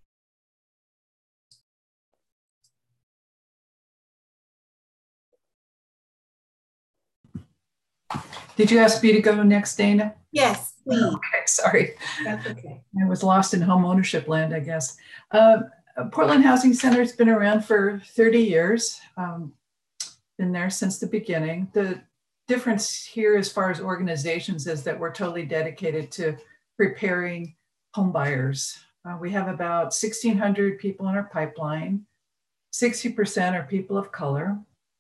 Did you ask me to go next, Dana? Yes, please. Okay, sorry. That's okay. I was lost in home ownership land, I guess. Portland Housing Center has been around for 30 years. Been there since the beginning. The difference here as far as organizations is that we're totally dedicated to preparing home buyers. We have about 1,600 people in our pipeline. 60% are people of color.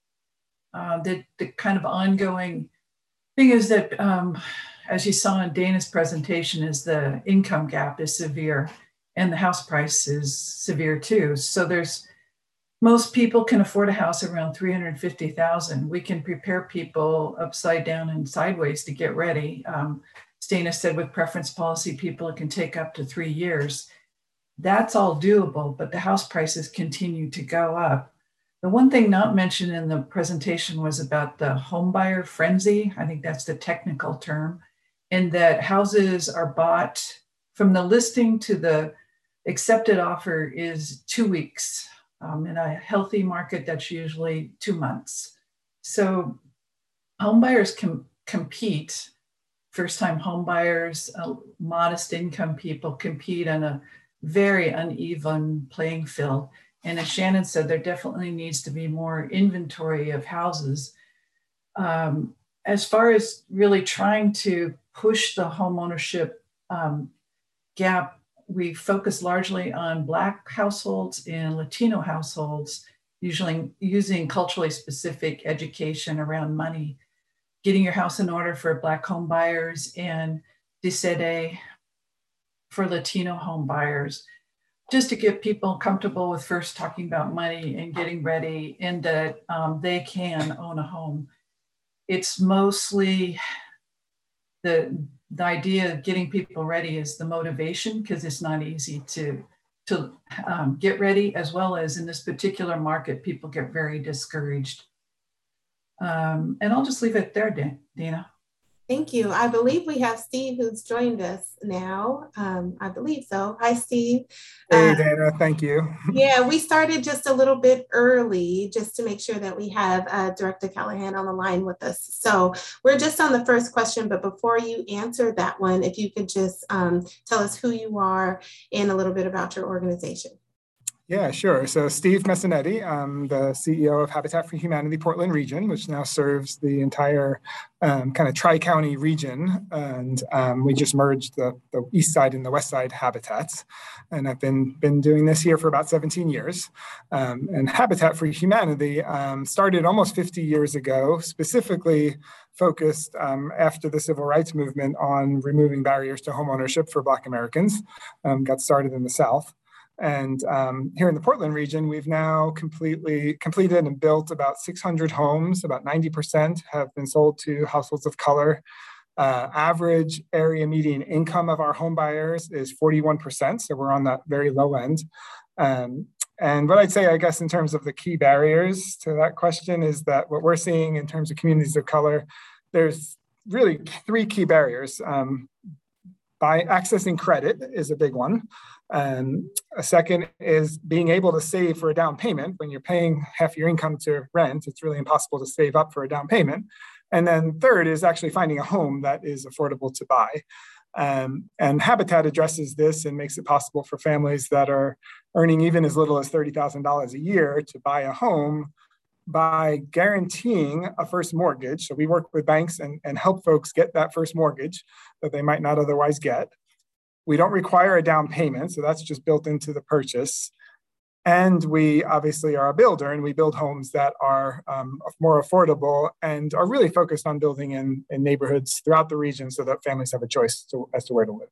The kind of ongoing thing is that, as you saw in Dana's presentation, is the income gap is severe and the house price is severe too. So most people can afford a house around $350,000. We can prepare people upside down and sideways to get ready. As Dana said, with preference policy, people, it can take up to 3 years. That's all doable, but the house prices continue to go up. The one thing not mentioned in the presentation was about the home buyer frenzy. I think that's the technical term, in that houses are bought from the listing to the accepted offer is 2 weeks. In a healthy market, that's usually 2 months. So home buyers can compete. First-time home buyers, modest income people compete on a very uneven playing field. And as Shannon said, there definitely needs to be more inventory of houses. As far as really trying to push the home ownership gap, we focus largely on Black households and Latino households, usually using culturally specific education around money, getting your house in order for Black home buyers, and DCD for Latino home buyers, just to get people comfortable with first talking about money and getting ready, and that they can own a home. It's mostly the idea of getting people ready is the motivation, because it's not easy to to get ready, as well as in this particular market, people get very discouraged. And I'll just leave it there, Dina. Thank you. I believe we have Steve who's joined us now. I believe so. Hi, Steve. Hey, Dana. Thank you. Yeah, we started just a little bit early just to make sure that we have Director Callahan on the line with us. So we're just on the first question, but before you answer that one, if you could just tell us who you are and a little bit about your organization. Yeah, sure. So Steve Messinetti, I'm the CEO of Habitat for Humanity Portland region, which now serves the entire kind of Tri-County region. And we just merged the east side and the west side habitats. And I've been doing this here for about 17 years. And Habitat for Humanity started almost 50 years ago, specifically focused after the civil rights movement on removing barriers to homeownership for Black Americans. Got started in the South. And here in the Portland region, we've now completed and built about 600 homes. About 90% have been sold to households of color. Average area median income of our home buyers is 41%, so we're on that very low end. And what I'd say, I guess, in terms of the key barriers to that question is that what we're seeing in terms of communities of color, there's really 3 key barriers. By accessing credit is a big one. A second is being able to save for a down payment. When you're paying half your income to rent, it's really impossible to save up for a down payment. And then third is actually finding a home that is affordable to buy. And Habitat addresses this and makes it possible for families that are earning even as little as $30,000 a year to buy a home by guaranteeing a first mortgage. So we work with banks and help folks get that first mortgage that they might not otherwise get. We don't require a down payment, so that's just built into the purchase. And we obviously are a builder, and we build homes that are more affordable and are really focused on building in neighborhoods throughout the region so that families have a choice as to where to live.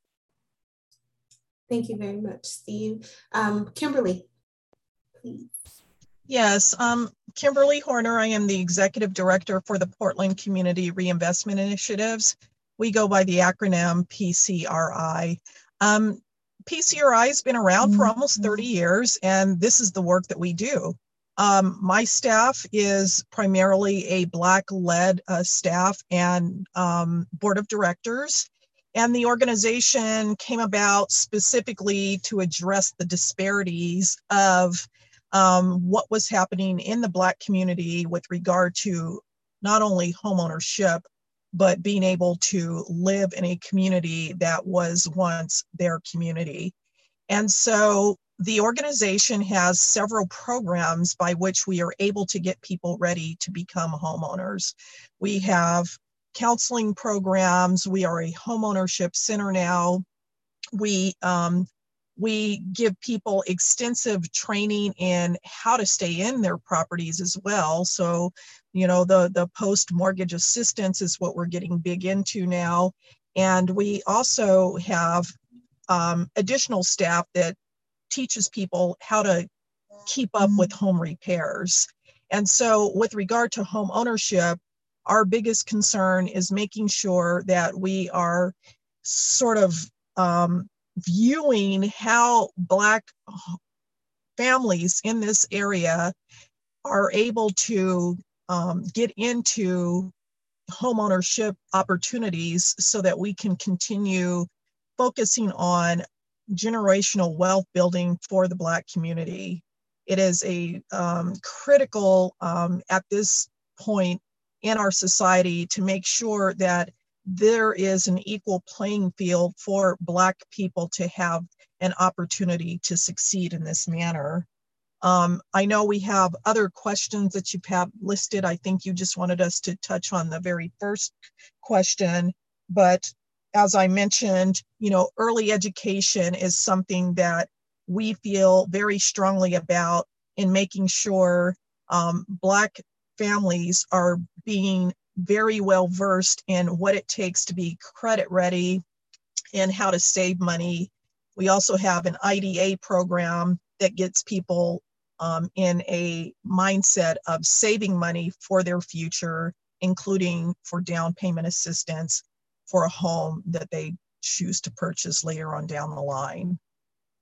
Thank you very much, Steve. Kimberly, please. Yes, Kimberly Horner. I am the Executive Director for the Portland Community Reinvestment Initiatives. We go by the acronym PCRI. PCRI has been around for almost 30 years, and this is the work that we do. My staff is primarily a Black-led staff and board of directors. And the organization came about specifically to address the disparities of what was happening in the Black community with regard to not only homeownership, but being able to live in a community that was once their community. And so the organization has several programs by which we are able to get people ready to become homeowners. We have counseling programs. We are a homeownership center now. We give people extensive training in how to stay in their properties as well. So, you know, the post-mortgage assistance is what we're getting big into now. And we also have additional staff that teaches people how to keep up with home repairs. And so with regard to home ownership, our biggest concern is making sure that we are sort of viewing how Black families in this area are able to get into homeownership opportunities so that we can continue focusing on generational wealth building for the Black community. It is a critical at this point in our society to make sure that there is an equal playing field for Black people to have an opportunity to succeed in this manner. I know we have other questions that you have listed. I think you just wanted us to touch on the very first question, but as I mentioned, you know, early education is something that we feel very strongly about in making sure Black families are being very well versed in what it takes to be credit ready and how to save money. We also have an IDA program that gets people in a mindset of saving money for their future, including for down payment assistance for a home that they choose to purchase later on down the line.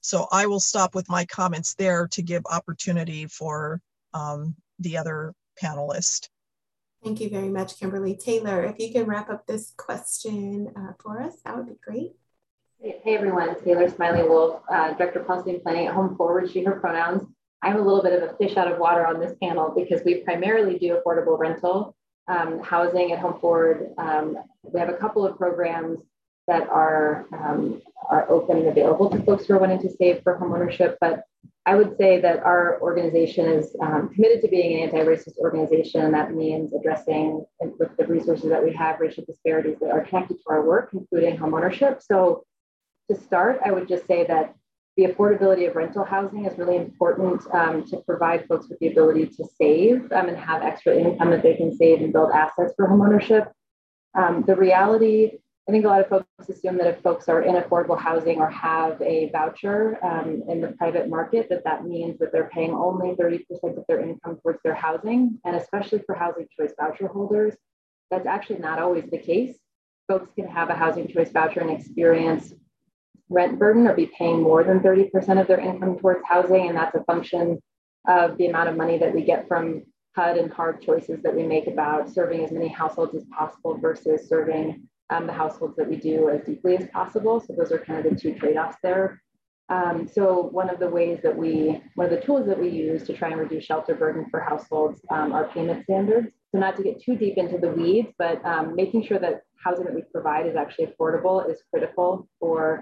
So I will stop with my comments there to give opportunity for the other panelists. Thank you very much, Kimberly. Taylor, if you can wrap up this question for us, that would be great. Hey everyone, Taylor Smiley Wolf, Director of Policy and Planning at Home Forward, she, her pronouns. I'm a little bit of a fish out of water on this panel because we primarily do affordable rental housing at Home Forward. We have a couple of programs that are open and available to folks who are wanting to save for homeownership, but I would say that our organization is committed to being an anti-racist organization, and that means addressing, with the resources that we have, racial disparities that are connected to our work, including homeownership. So to start, I would just say that the affordability of rental housing is really important to provide folks with the ability to save and have extra income that they can save and build assets for homeownership. The reality, I think a lot of folks assume that if folks are in affordable housing or have a voucher in the private market, that means that they're paying only 30% of their income towards their housing. And especially for housing choice voucher holders, that's actually not always the case. Folks can have a housing choice voucher and experience rent burden or be paying more than 30% of their income towards housing. And that's a function of the amount of money that we get from HUD and hard choices that we make about serving as many households as possible versus serving the households that we do as deeply as possible. So those are kind of the two trade-offs there. So one of the tools that we use to try and reduce shelter burden for households are payment standards. So not to get too deep into the weeds, but making sure that housing that we provide is actually affordable is critical for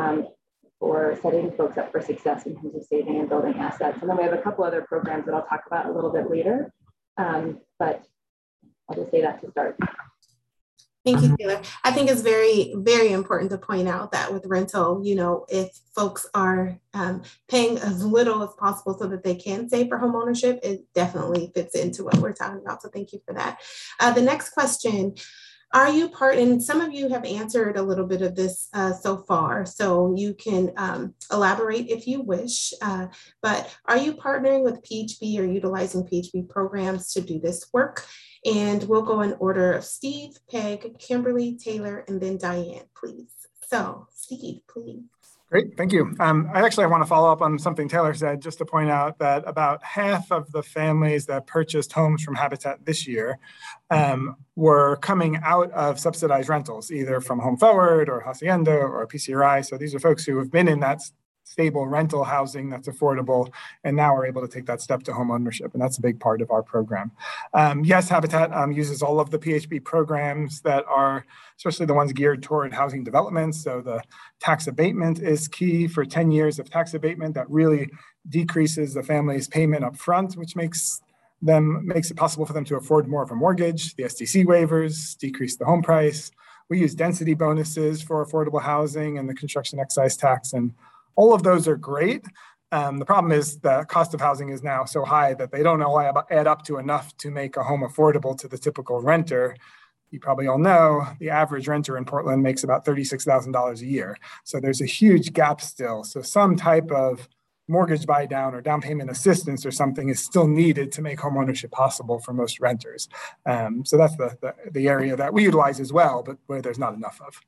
setting folks up for success in terms of saving and building assets. And then we have a couple other programs that I'll talk about a little bit later, but I'll just say that to start. Thank you, Taylor. I think it's very, very important to point out that with rental, if folks are paying as little as possible so that they can save for homeownership, it definitely fits into what we're talking about. So thank you for that. The next question, are you and some of you have answered a little bit of this so far, so you can elaborate if you wish, but are you partnering with PHB or utilizing PHB programs to do this work? And we'll go in order of Steve, Peg, Kimberly, Taylor, and then Diane, please. So Steve, please. Great, thank you. I want to follow up on something Taylor said, just to point out that about half of the families that purchased homes from Habitat this year were coming out of subsidized rentals, either from Home Forward or Hacienda or PCRI. So these are folks who have been in that stable rental housing that's affordable, and now are able to take that step to home ownership. And that's a big part of our program. Yes, Habitat uses all of the PHB programs that are, especially the ones geared toward housing development. So the tax abatement is key for 10 years of tax abatement that really decreases the family's payment up front, which makes it possible for them to afford more of a mortgage. The SDC waivers decrease the home price. We use density bonuses for affordable housing and the construction excise tax, and all of those are great. The problem is the cost of housing is now so high that they don't all add up to enough to make a home affordable to the typical renter. You probably all know the average renter in Portland makes about $36,000 a year. So there's a huge gap still. So some type of mortgage buy down or down payment assistance or something is still needed to make homeownership possible for most renters. So that's the area that we utilize as well, but where there's not enough of.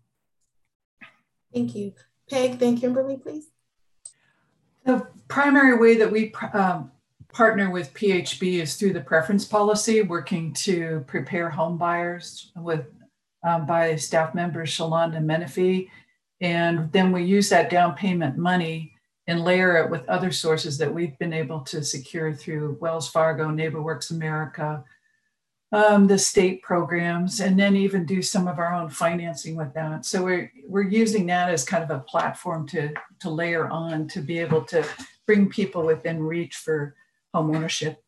Thank you. Peg, then Kimberly, please. The primary way that we partner with PHB is through the preference policy, working to prepare home buyers by staff members Shalonda Menifee. And then we use that down payment money and layer it with other sources that we've been able to secure through Wells Fargo, NeighborWorks America, the state programs, and then even do some of our own financing with that. So we're using that as kind of a platform to layer on to be able to bring people within reach for home ownership.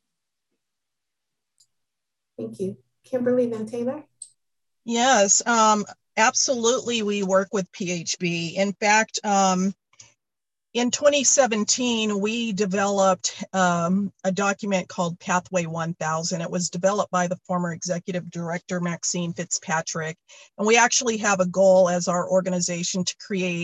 Thank you. Kimberly, then Taylor. Yes, absolutely. We work with PHB. In fact, in 2017, we developed a document called Pathway 1000. It was developed by the former executive director, Maxine Fitzpatrick. And we actually have a goal as our organization to create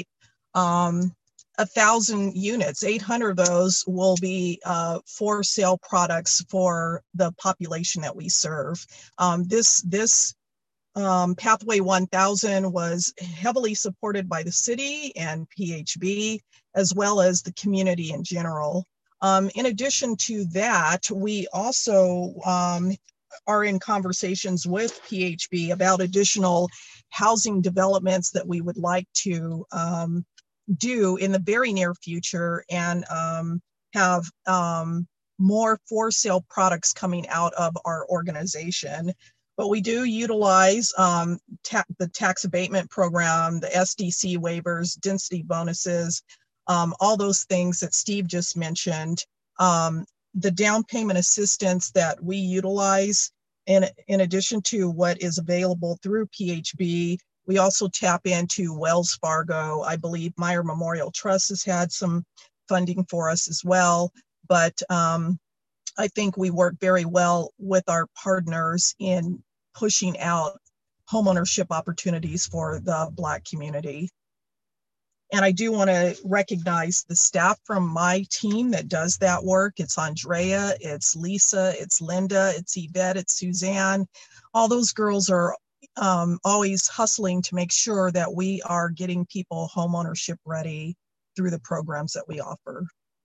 1,000 units. 800 of those will be for sale products for the population that we serve. This Pathway 1000 was heavily supported by the city and PHB, as well as the community in general. In addition to that, we also are in conversations with PHB about additional housing developments that we would like to do in the very near future, and have more for sale products coming out of our organization. But we do utilize the tax abatement program, the SDC waivers, density bonuses, all those things that Steve just mentioned. The down payment assistance that we utilize, in addition to what is available through PHB, we also tap into Wells Fargo. I believe Meyer Memorial Trust has had some funding for us as well. But I think we work very well with our partners in pushing out homeownership opportunities for the Black community. And I do want to recognize the staff from my team that does that work. It's Andrea, it's Lisa, it's Linda, it's Yvette, it's Suzanne. All those girls are always hustling to make sure that we are getting people homeownership ready through the programs that we offer.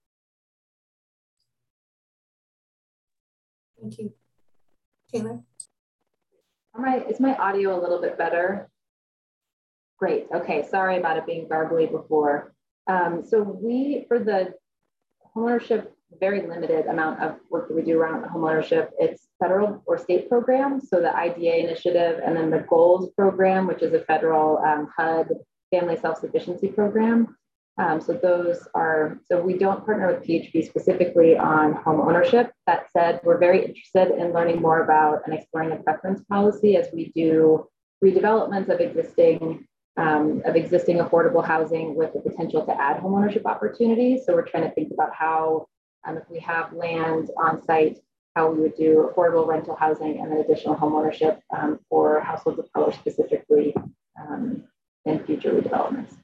Thank you. Taylor? All right, is my audio a little bit better? Great, okay, sorry about it being garbly before. So we, for the homeownership, very limited amount of work that we do around homeownership, it's federal or state programs. So the IDA initiative, and then the GOLD program, which is a federal HUD family self-sufficiency program. So those are, so we don't partner with PHB specifically on home ownership. That said, we're very interested in learning more about and exploring a preference policy as we do redevelopments of existing affordable housing with the potential to add home ownership opportunities. So we're trying to think about how, if we have land on site, how we would do affordable rental housing and then additional home ownership for households of color specifically in future redevelopments.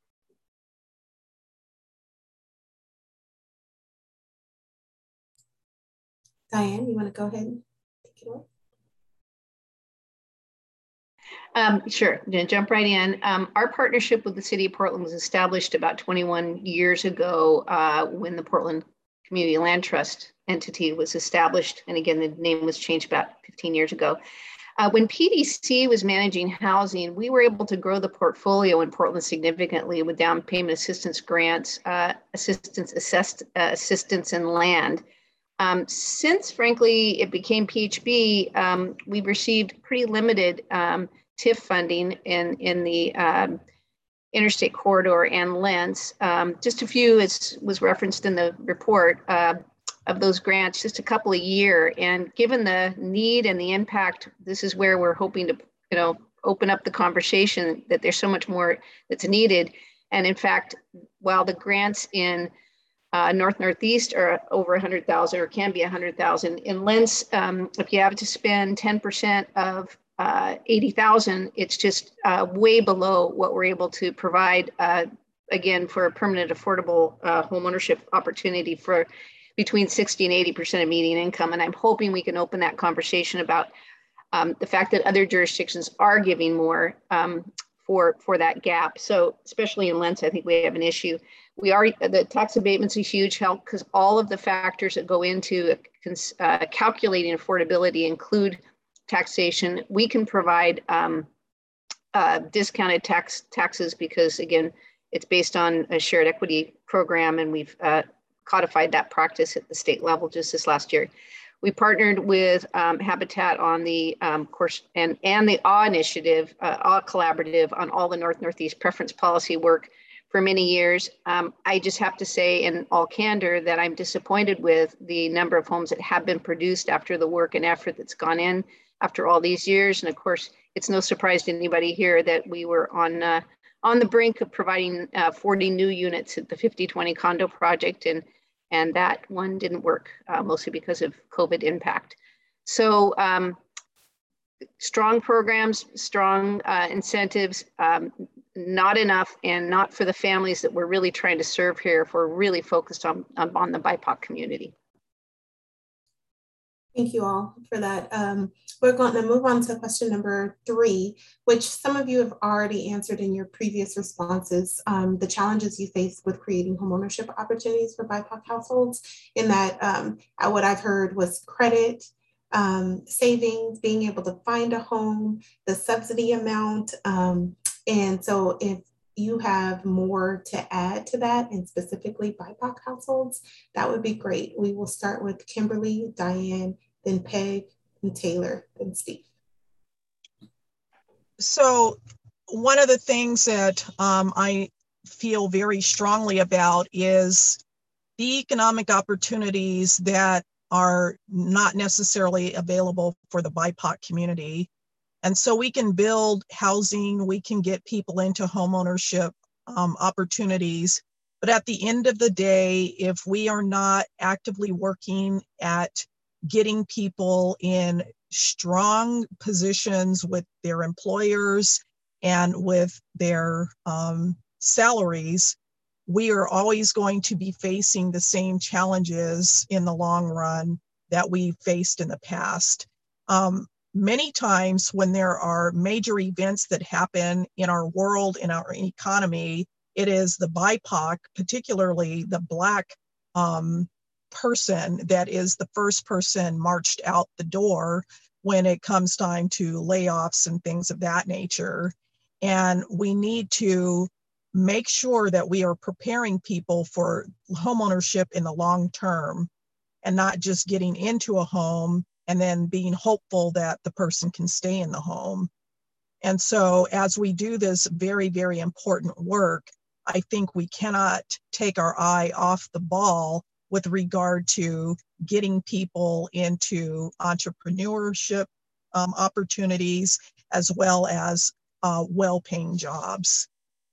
Diane, you want to go ahead and take it away? Sure, I'm going to jump right in. Our partnership with the City of Portland was established about 21 years ago when the Portland Community Land Trust entity was established. And again, the name was changed about 15 years ago. When PDC was managing housing, we were able to grow the portfolio in Portland significantly with down payment assistance grants, assistance in land. Since, frankly, it became PHB, we've received pretty limited TIF funding in the interstate corridor and LENS. Just a few, as was referenced in the report, of those grants, just a couple a year. And given the need and the impact, this is where we're hoping to, open up the conversation that there's so much more that's needed. And in fact, while the grants in Northeast are over 100,000 or can be 100,000, in LENS, if you have to spend 10% of 80,000, it's just way below what we're able to provide, again, for a permanent affordable homeownership opportunity for between 60 and 80% of median income. And I'm hoping we can open that conversation about the fact that other jurisdictions are giving more for that gap. So especially in LENS, I think we have an issue. The tax abatement's a huge help because all of the factors that go into calculating affordability include taxation. We can provide discounted taxes because, again, it's based on a shared equity program, and we've codified that practice at the state level just this last year. We partnered with Habitat on the course and the AW initiative, AW collaborative on all the Northeast preference policy work for many years. I just have to say in all candor that I'm disappointed with the number of homes that have been produced after the work and effort that's gone in after all these years. And of course, it's no surprise to anybody here that we were on the brink of providing 40 new units at the 5020 condo project, and that one didn't work, mostly because of COVID impact. So strong programs, strong incentives, not enough, and not for the families that we're really trying to serve here if we're really focused on the BIPOC community. Thank you all for that. We're going to move on to question number 3, which some of you have already answered in your previous responses. The challenges you face with creating homeownership opportunities for BIPOC households, in that what I've heard was credit, savings, being able to find a home, the subsidy amount. And so if you have more to add to that, and specifically BIPOC households, that would be great. We will start with Kimberly, Diane, then Peg, and Taylor, and Steve. So one of the things that I feel very strongly about is the economic opportunities that are not necessarily available for the BIPOC community. And so we can build housing, we can get people into homeownership opportunities. But at the end of the day, if we are not actively working at getting people in strong positions with their employers and with their salaries, we are always going to be facing the same challenges in the long run that we faced in the past. Many times when there are major events that happen in our world, in our economy, it is the BIPOC, particularly the Black person, that is the first person marched out the door when it comes time to layoffs and things of that nature. And we need to make sure that we are preparing people for homeownership in the long term, and not just getting into a home and then being hopeful that the person can stay in the home. And so as we do this very, very important work, I think we cannot take our eye off the ball with regard to getting people into entrepreneurship opportunities, as well as well-paying jobs.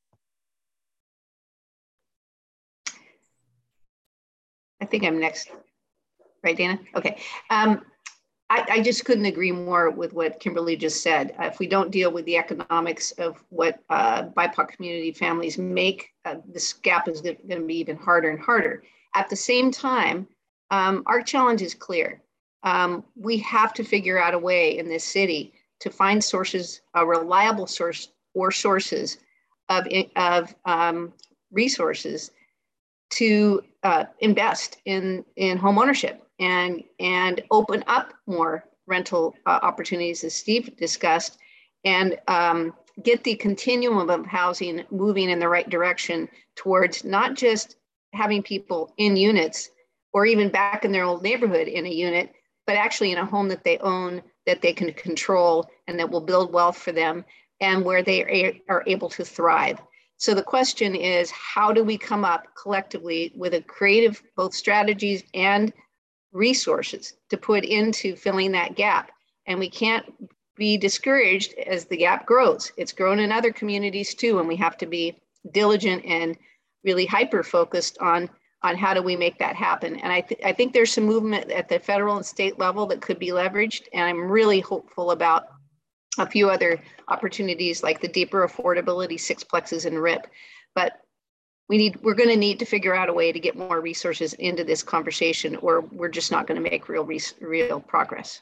I think I'm next, right, Dana? Okay. I just couldn't agree more with what Kimberly just said. If we don't deal with the economics of what BIPOC community families make, this gap is going to be even harder and harder. At the same time, our challenge is clear. We have to figure out a way in this city to find sources, a reliable source or sources of resources to invest in home ownership and open up more rental opportunities, as Steve discussed, and get the continuum of housing moving in the right direction towards not just having people in units or even back in their old neighborhood in a unit, but actually in a home that they own, that they can control, and that will build wealth for them, and where they are able to thrive. So the question is, how do we come up collectively with a creative, both strategies and resources to put into filling that gap? And we can't be discouraged as the gap grows. It's grown in other communities too, and we have to be diligent and really hyper-focused on how do we make that happen. And I think there's some movement at the federal and state level that could be leveraged, and I'm really hopeful about a few other opportunities like the deeper affordability sixplexes and RIP. But we're going to need to figure out a way to get more resources into this conversation, or we're just not going to make real progress.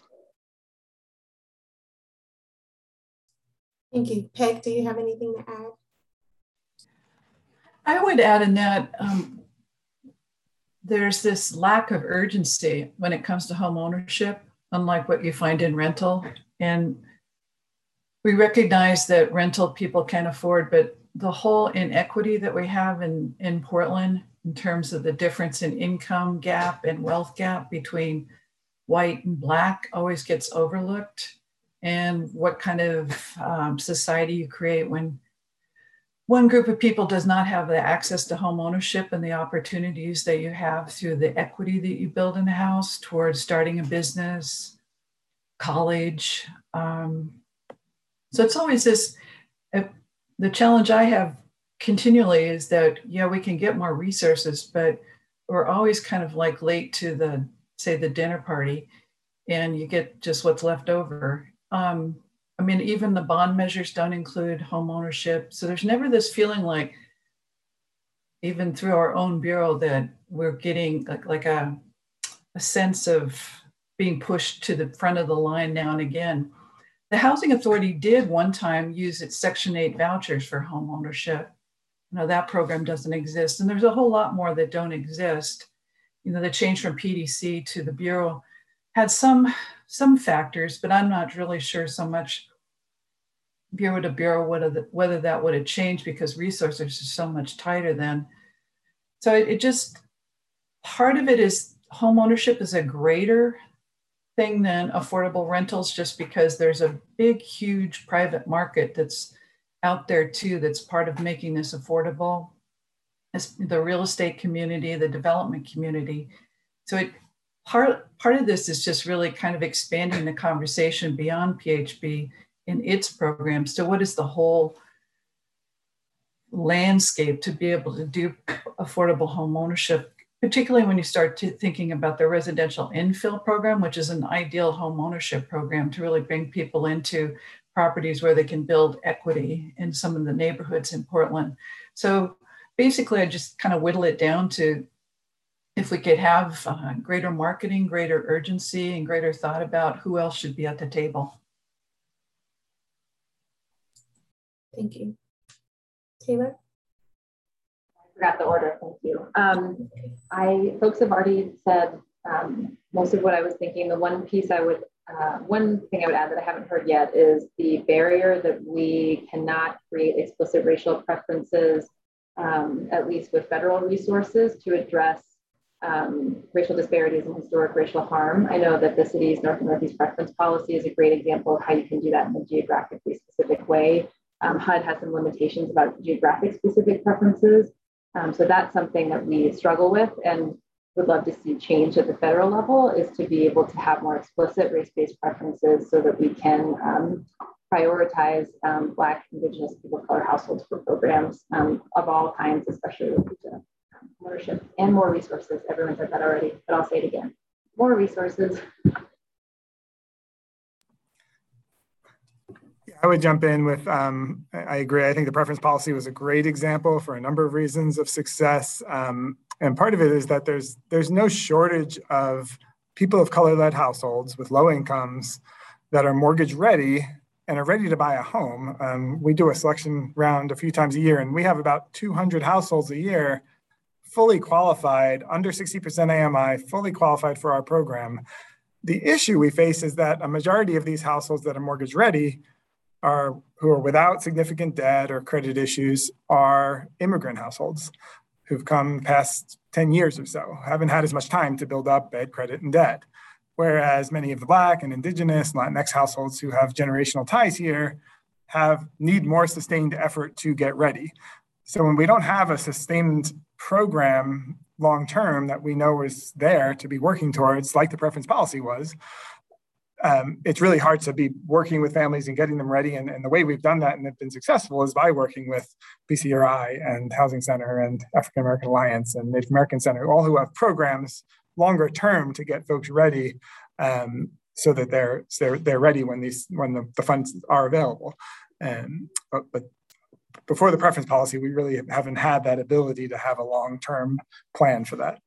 Thank you. Peg, do you have anything to add? I would add in that there's this lack of urgency when it comes to home ownership, unlike what you find in rental. And we recognize that rental people can't afford, but the whole inequity that we have in Portland in terms of the difference in income gap and wealth gap between white and Black always gets overlooked. And what kind of society you create when one group of people does not have the access to home ownership and the opportunities that you have through the equity that you build in a house towards starting a business, college. So it's always this, the challenge I have continually is that, yeah, we can get more resources, but we're always kind of like late to the, say, the dinner party, and you get just what's left over. I mean, even the bond measures don't include home ownership. So there's never this feeling like, even through our own bureau, that we're getting like a sense of being pushed to the front of the line now and again. The Housing Authority did one time use its Section 8 vouchers for home ownership. That program doesn't exist. And there's a whole lot more that don't exist. The change from PDC to the Bureau had some factors, but I'm not really sure so much Bureau to Bureau whether that would have changed, because resources are so much tighter then. So it just, part of it is home ownership is a greater thing than affordable rentals, just because there's a big, huge private market that's out there too, that's part of making this affordable. It's the real estate community, the development community. So part of this is just really kind of expanding the conversation beyond PHB in its programs to what is the whole landscape to be able to do affordable home ownership, particularly when you start thinking about the residential infill program, which is an ideal home ownership program to really bring people into properties where they can build equity in some of the neighborhoods in Portland. So basically, I just kind of whittle it down to if we could have greater marketing, greater urgency, and greater thought about who else should be at the table. Thank you. Taylor? I forgot the order, thank you. Folks have already said most of what I was thinking. The one piece one thing I would add that I haven't heard yet is the barrier that we cannot create explicit racial preferences, at least with federal resources, to address racial disparities and historic racial harm. I know that the city's North and Northeast preference policy is a great example of how you can do that in a geographically specific way. HUD has some limitations about geographic specific preferences. So that's something that we struggle with and would love to see change at the federal level, is to be able to have more explicit race-based preferences so that we can prioritize Black, Indigenous, people of color households for programs of all kinds, especially with ownership and more resources. Everyone said that already, but I'll say it again. More resources. I would jump in with, I agree. I think the preference policy was a great example for a number of reasons of success. And part of it is that there's no shortage of people of color-led households with low incomes that are mortgage ready and are ready to buy a home. We do a selection round a few times a year, and we have about 200 households a year fully qualified, under 60% AMI, fully qualified for our program. The issue we face is that a majority of these households that are mortgage ready who are without significant debt or credit issues are immigrant households who've come past 10 years or so, haven't had as much time to build up bad credit and debt. Whereas many of the Black and Indigenous and Latinx households who have generational ties here need more sustained effort to get ready. So when we don't have a sustained program long-term that we know is there to be working towards, like the preference policy was, it's really hard to be working with families and getting them ready. And the way we've done that and have been successful is by working with BCRI and Housing Center and African American Alliance and Native American Center, all who have programs longer term to get folks ready, so that they're ready when the funds are available. But before the preference policy, we really haven't had that ability to have a long-term plan for that.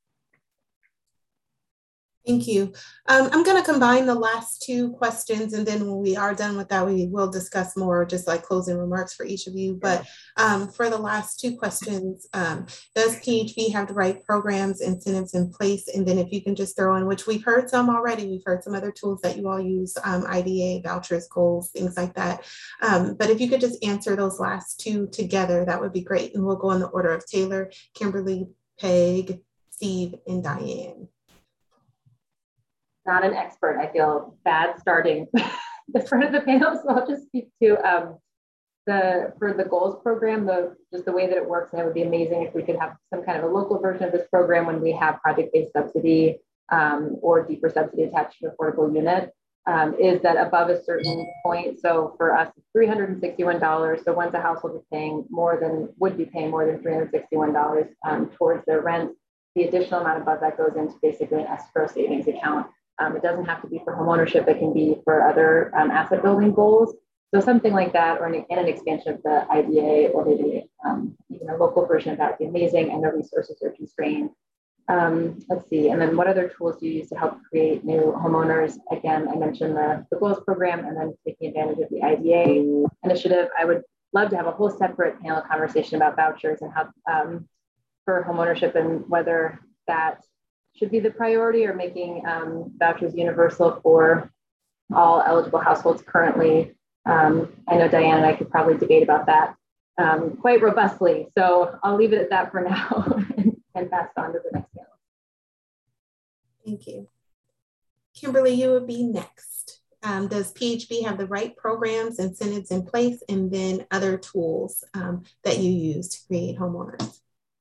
Thank you. I'm going to combine the last two questions, and then when we are done with that, we will discuss more, just like closing remarks for each of you. But for the last two questions, does PHB have the right programs, incentives in place? And then if you can just throw in, which we've heard some already, we've heard some other tools that you all use, IDA, vouchers, goals, things like that. But if you could just answer those last two together, that would be great. And we'll go in the order of Taylor, Kimberly, Peg, Steve, and Diane. Not an expert. I feel bad starting the front of the panel, so I'll just speak to for the goals program, just the way that it works. And it would be amazing if we could have some kind of a local version of this program when we have project-based subsidy or deeper subsidy attached to an affordable unit. Is that above a certain point? So for us, it's $361. So once a household would be paying more than $361 towards their rent, the additional amount above that goes into basically an escrow savings account. It doesn't have to be for homeownership; it can be for other asset building goals. So something like that, or an expansion of the IDA, or maybe even a local version of that would be amazing. And the resources are constrained. Let's see, and then what other tools do you use to help create new homeowners? Again, I mentioned the goals program and then taking advantage of the IDA initiative. I would love to have a whole separate panel conversation about vouchers and how for homeownership and whether that should be the priority or making vouchers universal for all eligible households currently. I know Diane and I could probably debate about that quite robustly. So I'll leave it at that for now and pass on to the next panel. Thank you. Kimberly, you would be next. Does PHB have the right programs, incentives in place, and then other tools that you use to create homeowners?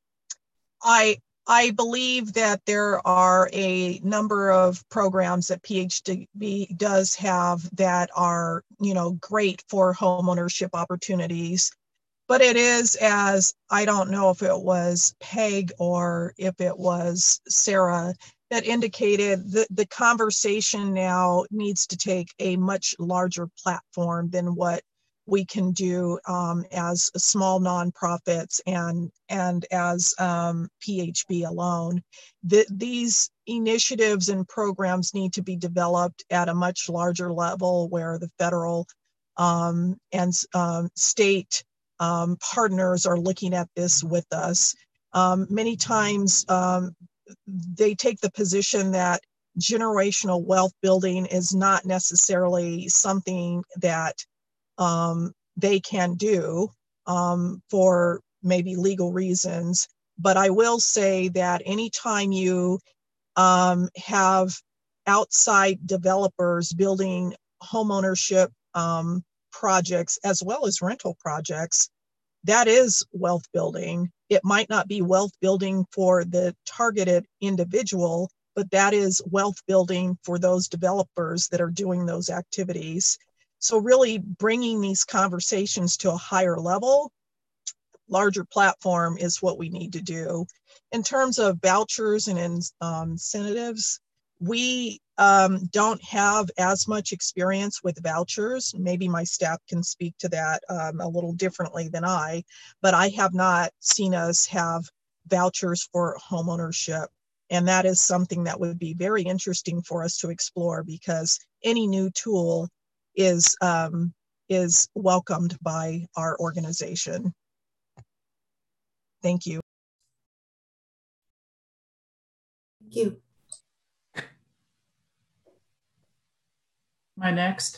I believe that there are a number of programs that PHB does have that are, great for homeownership opportunities. But it is, as I don't know if it was Peg or if it was Sarah that indicated the conversation now needs to take a much larger platform than what we can do as small nonprofits and as PHB alone. These initiatives and programs need to be developed at a much larger level where the federal and state partners are looking at this with us. Many times they take the position that generational wealth building is not necessarily something that they can do for maybe legal reasons. But I will say that anytime you have outside developers building homeownership projects as well as rental projects, that is wealth building. It might not be wealth building for the targeted individual, but that is wealth building for those developers that are doing those activities. So really bringing these conversations to a higher level, larger platform is what we need to do. In terms of vouchers and incentives, we don't have as much experience with vouchers. Maybe my staff can speak to that a little differently than I, but I have not seen us have vouchers for homeownership. And that is something that would be very interesting for us to explore, because any new tool is welcomed by our organization. Thank you. Thank you. Am I next?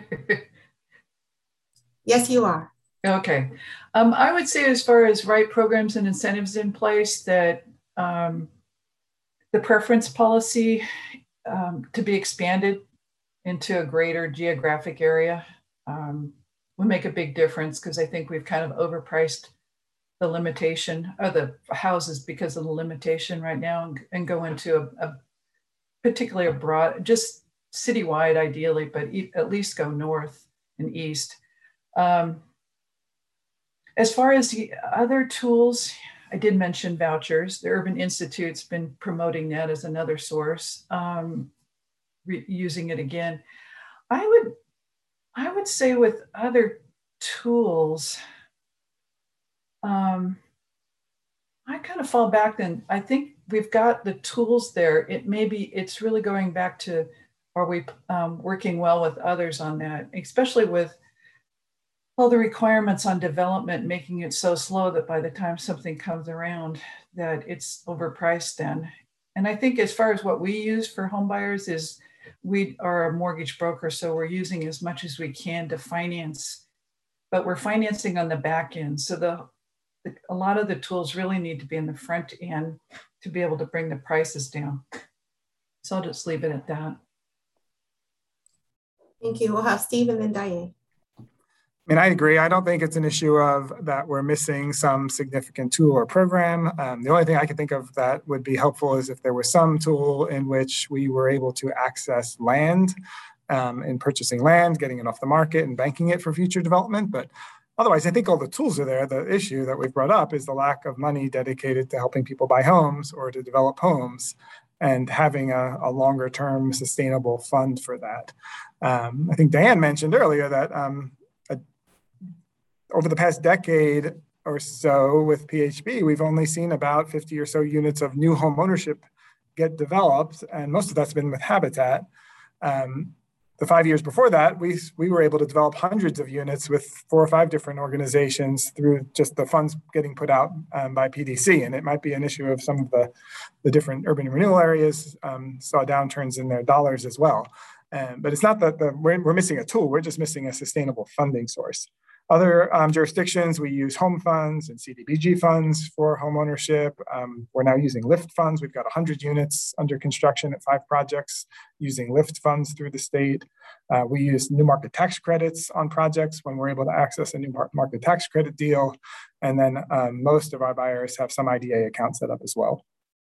Yes, you are. Okay. I would say, as far as right programs and incentives in place, that the preference policy to be expanded into a greater geographic area would make a big difference, because I think we've kind of overpriced the limitation of the houses because of the limitation right now, and go into a particularly a broad, just citywide ideally, but at least go north and east. As far as the other tools, I did mention vouchers. The Urban Institute's been promoting that as another source, using it again. I would say with other tools, I kind of fall back then. I think we've got the tools there. It's really going back to, are we working well with others on that, especially with all the requirements on development, making it so slow that by the time something comes around, that it's overpriced then. And I think as far as what we use for home buyers is, we are a mortgage broker, so we're using as much as we can to finance, but we're financing on the back end. So a lot of the tools really need to be in the front end to be able to bring the prices down. So I'll just leave it at that. Thank you. We'll have Steve and then Diane. I mean, I agree. I don't think it's an issue of that we're missing some significant tool or program. The only thing I can think of that would be helpful is if there was some tool in which we were able to access land in purchasing land, getting it off the market and banking it for future development. But otherwise, I think all the tools are there. The issue that we've brought up is the lack of money dedicated to helping people buy homes or to develop homes, and having a longer term sustainable fund for that. I think Diane mentioned earlier that over the past decade, or so with PHB, we've only seen about 50 or so units of new home ownership get developed, and most of that's been with Habitat. The 5 years before that, we were able to develop hundreds of units with 4 or 5 different organizations through just the funds getting put out by PDC. And it might be an issue of some of the different urban renewal areas saw downturns in their dollars as well. But it's not that we're missing a tool, we're just missing a sustainable funding source. Other jurisdictions, we use home funds and CDBG funds for home ownership. We're now using LIFT funds. We've got 100 units under construction at 5 projects using LIFT funds through the state. We use new market tax credits on projects when we're able to access a new market tax credit deal. And then most of our buyers have some IDA account set up as well.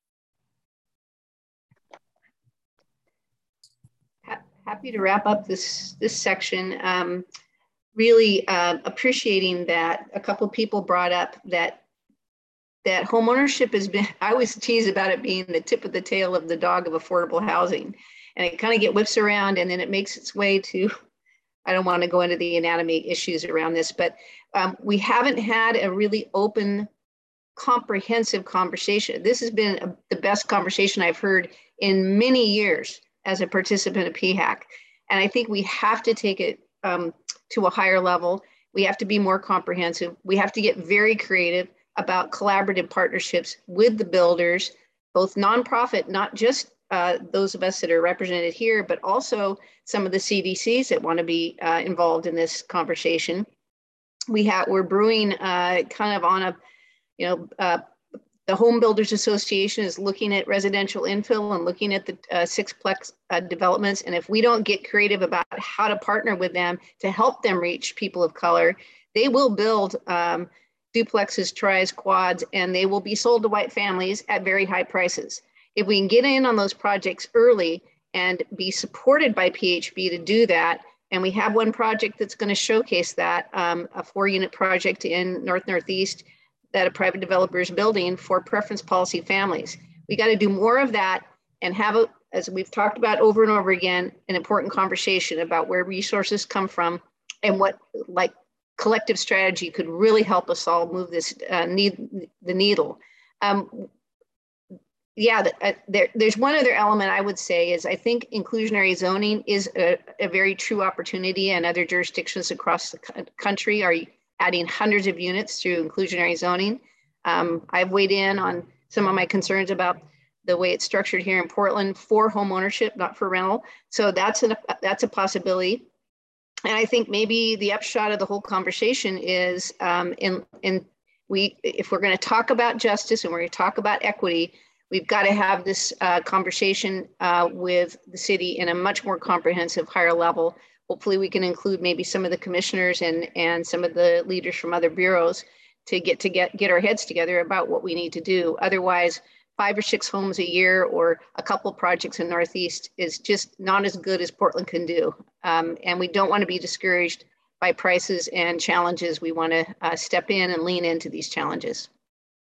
Happy to wrap up this section. Really appreciating that a couple of people brought up that home ownership has been, I always tease about it being the tip of the tail of the dog of affordable housing. And it kind of get whips around and then it makes its way to, I don't want to go into the anatomy issues around this, but we haven't had a really open, comprehensive conversation. This has been the best conversation I've heard in many years as a participant of PHAC. And I think we have to take it to a higher level. We have to be more comprehensive. We have to get very creative about collaborative partnerships with the builders, both nonprofit, not just those of us that are represented here, but also some of the CDCs that want to be involved in this conversation. We're brewing kind of on a, the Home Builders Association is looking at residential infill and looking at the 6-plex developments. And if we don't get creative about how to partner with them to help them reach people of color, they will build duplexes, tris, quads, and they will be sold to white families at very high prices. If we can get in on those projects early and be supported by PHB to do that, and we have one project that's going to showcase that, a 4-unit project in Northeast that a private developer is building for preference policy families. We got to do more of that and have, as we've talked about over and over again, an important conversation about where resources come from and what like collective strategy could really help us all move this the needle. There's one other element I would say is I think inclusionary zoning is a very true opportunity, and other jurisdictions across the country are adding hundreds of units through inclusionary zoning. I've weighed in on some of my concerns about the way it's structured here in Portland for home ownership, not for rental. So that's a possibility. And I think maybe the upshot of the whole conversation is if we're going to talk about justice and we're going to talk about equity, we've got to have this conversation with the city in a much more comprehensive, higher level. Hopefully we can include maybe some of the commissioners and some of the leaders from other bureaus to get our heads together about what we need to do. Otherwise, 5 or 6 homes a year or a couple projects in Northeast is just not as good as Portland can do. And we don't want to be discouraged by prices and challenges. We want to step in and lean into these challenges.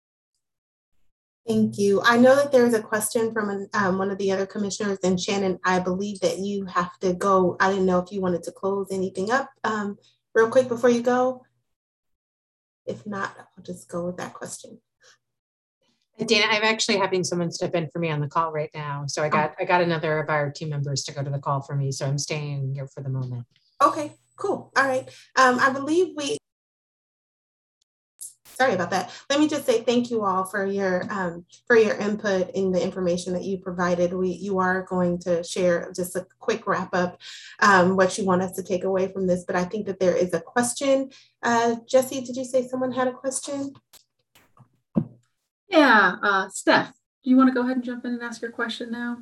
Thank you. I know that there's a question from one of the other commissioners, and Shannon, I believe that you have to go. I didn't know if you wanted to close anything up real quick before you go. If not, I'll just go with that question. Dana, I'm actually having someone step in for me on the call right now. So I got another of our team members to go to the call for me. So I'm staying here for the moment. Okay, cool. All right. I believe sorry about that. Let me just say thank you all for your input in the information that you provided. You are going to share just a quick wrap up what you want us to take away from this, but I think that there is a question. Jesse, did you say someone had a question? Yeah, Steph, do you want to go ahead and jump in and ask your question now?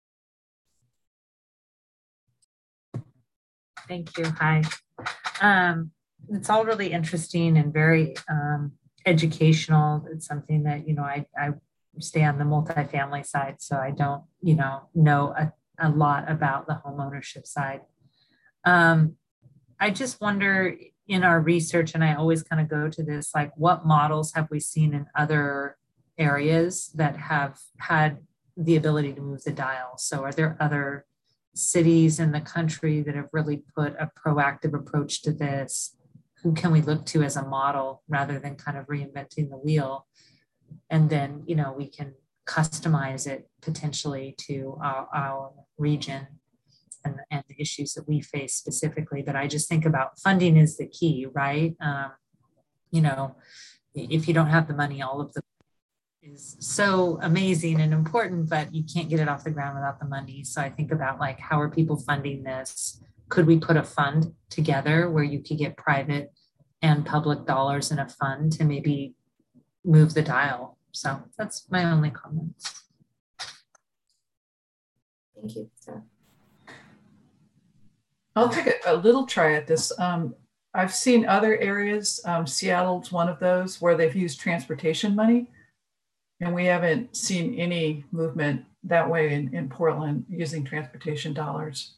Thank you. Hi. It's all really interesting and very educational. It's something that, I stay on the multifamily side, so I don't, know a lot about the home ownership side. I just wonder in our research, and I always kind of go to this, like what models have we seen in other areas that have had the ability to move the dial? So are there other cities in the country that have really put a proactive approach to this, who can we look to as a model rather than kind of reinventing the wheel? And then, you know, we can customize it potentially to our region and the issues that we face specifically. But I just think about funding is the key, right? You know, if you don't have the money, all of the is so amazing and important, but you can't get it off the ground without the money. So I think about like, how are people funding this? Could we put a fund together where you could get private and public dollars in a fund to maybe move the dial? So that's my only comment. Thank you, Sarah. I'll take a little try at this. I've seen other areas, Seattle's one of those, where they've used transportation money. And we haven't seen any movement that way in Portland using transportation dollars.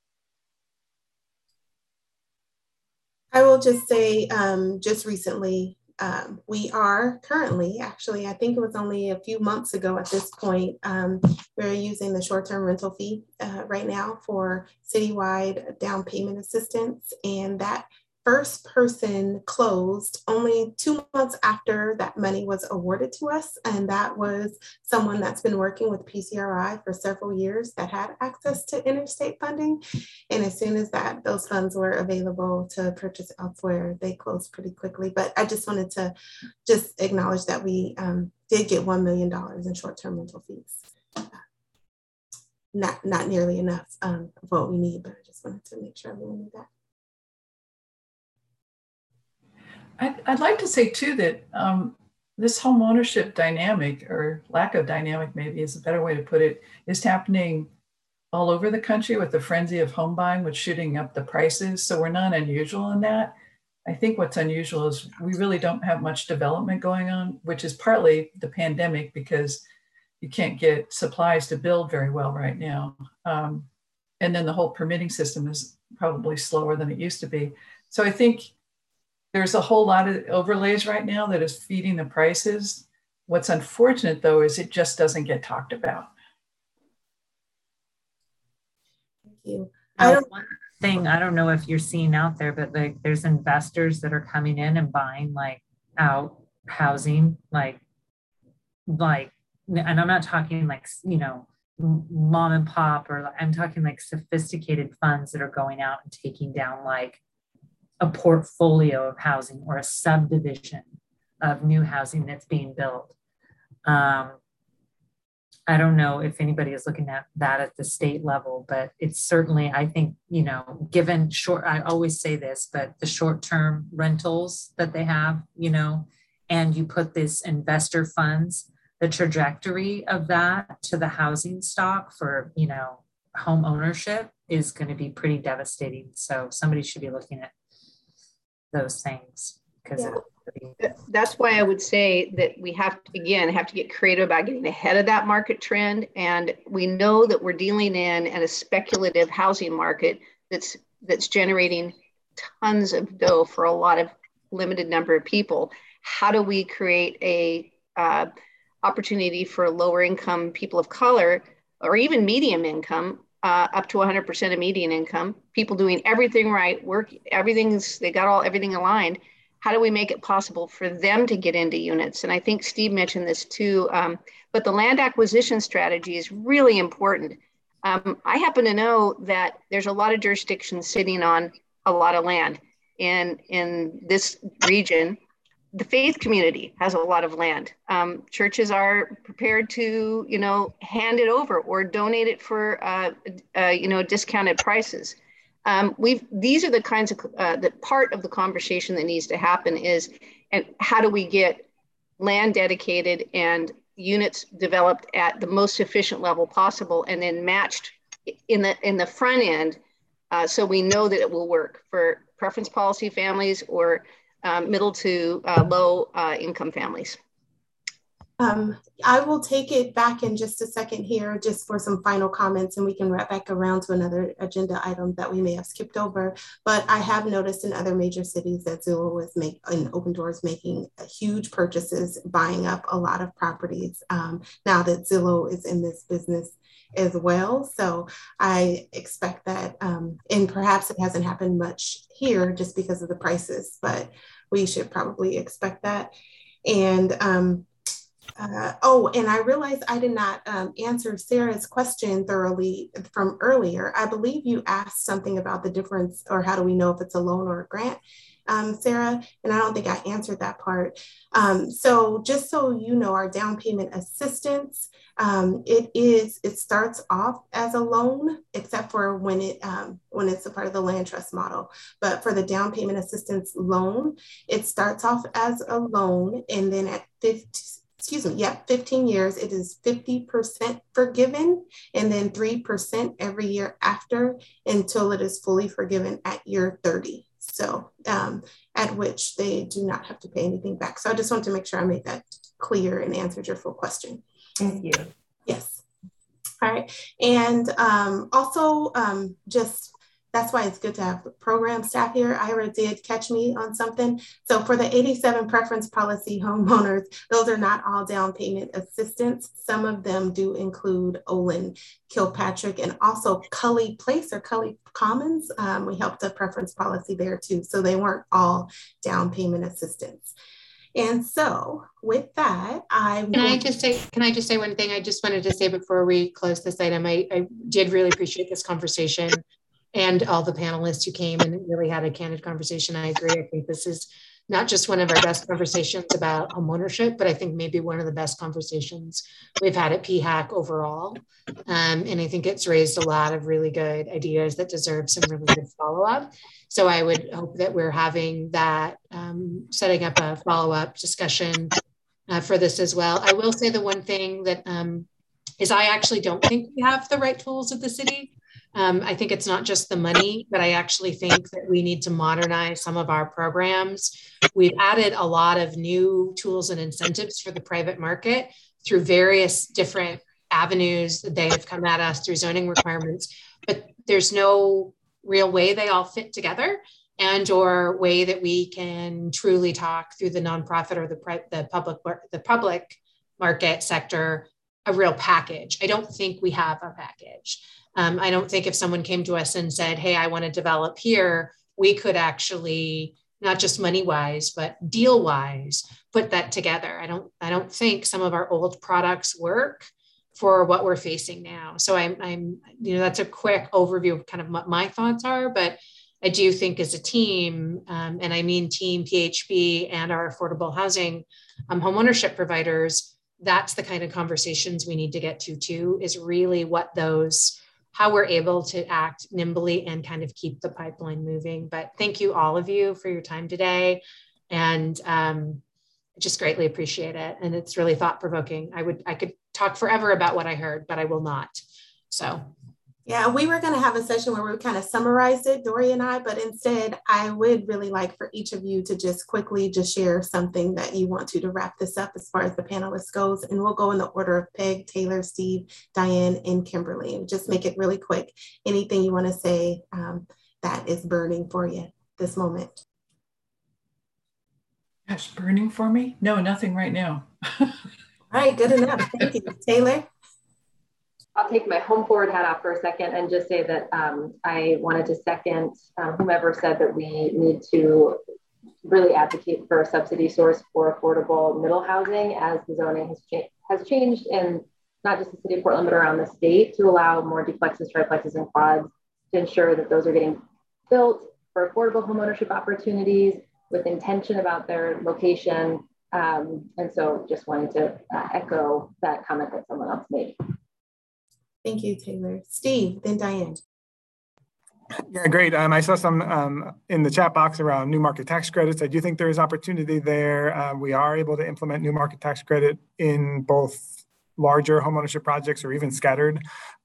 I will just say, just recently, we are currently, actually, I think it was only a few months ago at this point, we're using the short-term rental fee right now for citywide down payment assistance. And that first person closed only 2 months after that money was awarded to us. And that was someone that's been working with PCRI for several years that had access to interstate funding. And as soon as those funds were available to purchase elsewhere, they closed pretty quickly. But I just wanted to just acknowledge that we did get $1 million in short-term rental fees. Not nearly enough of what we need, but I just wanted to make sure everyone knew that. I'd like to say too that this home ownership dynamic, or lack of dynamic maybe is a better way to put it, is happening all over the country with the frenzy of home buying, with shooting up the prices. So we're not unusual in that. I think what's unusual is we really don't have much development going on, which is partly the pandemic, because you can't get supplies to build very well right now. And then the whole permitting system is probably slower than it used to be. So I think there's a whole lot of overlays right now that is feeding the prices. What's unfortunate though, is it just doesn't get talked about. Thank you. One thing, I don't know if you're seeing out there, but like there's investors that are coming in and buying like out housing, like, and I'm not talking like, you know, mom and pop, or I'm talking like sophisticated funds that are going out and taking down like a portfolio of housing or a subdivision of new housing that's being built. I don't know if anybody is looking at that at the state level, but it's certainly, I think, you know, given I always say this, but the short-term rentals that they have, you know, and you put this investor funds, the trajectory of that to the housing stock for, you know, home ownership is going to be pretty devastating. So somebody should be looking at those things, because that's why I would say that we have to get creative about getting ahead of that market trend. And we know that we're dealing in a speculative housing market that's generating tons of dough for a lot of limited number of people. How do we create a opportunity for lower income people of color, or even medium income, up to 100% of median income, people doing everything right, they got everything aligned. How do we make it possible for them to get into units? And I think Steve mentioned this too, but the land acquisition strategy is really important. I happen to know that there's a lot of jurisdictions sitting on a lot of land in this region. The faith community has a lot of land. Churches are prepared to, you know, hand it over or donate it for, you know, discounted prices. These are the kinds of, the part of the conversation that needs to happen is, and how do we get land dedicated and units developed at the most efficient level possible, and then matched in the front end, so we know that it will work for preference policy families or middle to low income families. I will take it back in just a second here, just for some final comments, and we can wrap back around to another agenda item that we may have skipped over. But I have noticed in other major cities that Zillow is and Open Doors making huge purchases, buying up a lot of properties now that Zillow is in this business as well. So I expect that, and perhaps it hasn't happened much here just because of the prices, but we should probably expect that. And and I realized I did not answer Sarah's question thoroughly from earlier. I believe you asked something about the difference, or how do we know if it's a loan or a grant, Sarah, and I don't think I answered that part. So just so you know, our down payment assistance, it starts off as a loan, except for when it's a part of the land trust model. But for the down payment assistance loan, it starts off as a loan, and then at 15 years, it is 50% forgiven, and then 3% every year after, until it is fully forgiven at year 30. So at which they do not have to pay anything back. So I just want to make sure I made that clear and answered your full question. Thank you. Yes. All right. And also that's why it's good to have program staff here. Ira did catch me on something. So for the 87 preference policy homeowners, those are not all down payment assistance. Some of them do include Olin, Kilpatrick, and also Cully Place or Cully Commons. We helped the preference policy there too. So they weren't all down payment assistance. And so with that, Can I just say one thing? I just wanted to say before we close this item, I did really appreciate this conversation and all the panelists who came and really had a candid conversation. I agree. I think this is not just one of our best conversations about homeownership, but I think maybe one of the best conversations we've had at PHAC overall. And I think it's raised a lot of really good ideas that deserve some really good follow-up. So I would hope that we're having that, setting up a follow-up discussion for this as well. I will say the one thing that is I actually don't think we have the right tools at the city. I think it's not just the money, but I actually think that we need to modernize some of our programs. We've added a lot of new tools and incentives for the private market through various different avenues that they have come at us through zoning requirements, but there's no real way they all fit together and or way that we can truly talk through the nonprofit or the public market sector a real package. I don't think we have a package. I don't think if someone came to us and said, hey, I want to develop here, we could actually, not just money-wise, but deal-wise, put that together. I don't think some of our old products work for what we're facing now. So I'm that's a quick overview of kind of what my thoughts are, but I do think as a team, and I mean team PHB and our affordable housing homeownership providers, that's the kind of conversations we need to get to too, is really how we're able to act nimbly and kind of keep the pipeline moving. But thank you, all of you, for your time today. And I just greatly appreciate it. And it's really thought-provoking. I could talk forever about what I heard, but I will not. So. Yeah, we were going to have a session where we kind of summarized it, Dory and I, but instead I would really like for each of you to just quickly just share something that you want to wrap this up as far as the panelists goes. And we'll go in the order of Peg, Taylor, Steve, Diane, and Kimberly, and just make it really quick. Anything you want to say that is burning for you this moment? Gosh, burning for me? No, nothing right now. All right, good enough. Thank you. Taylor? I'll take my home forward hat off for a second and just say that I wanted to second whomever said that we need to really advocate for a subsidy source for affordable middle housing as the zoning has changed in not just the city of Portland, but around the state, to allow more duplexes, triplexes, and quads to ensure that those are getting built for affordable homeownership opportunities with intention about their location. And so just wanted to echo that comment that someone else made. Thank you, Taylor. Steve, then Diane. Yeah, great. I saw some in the chat box around new market tax credits. I do think there is opportunity there. We are able to implement new market tax credit in both larger homeownership projects or even scattered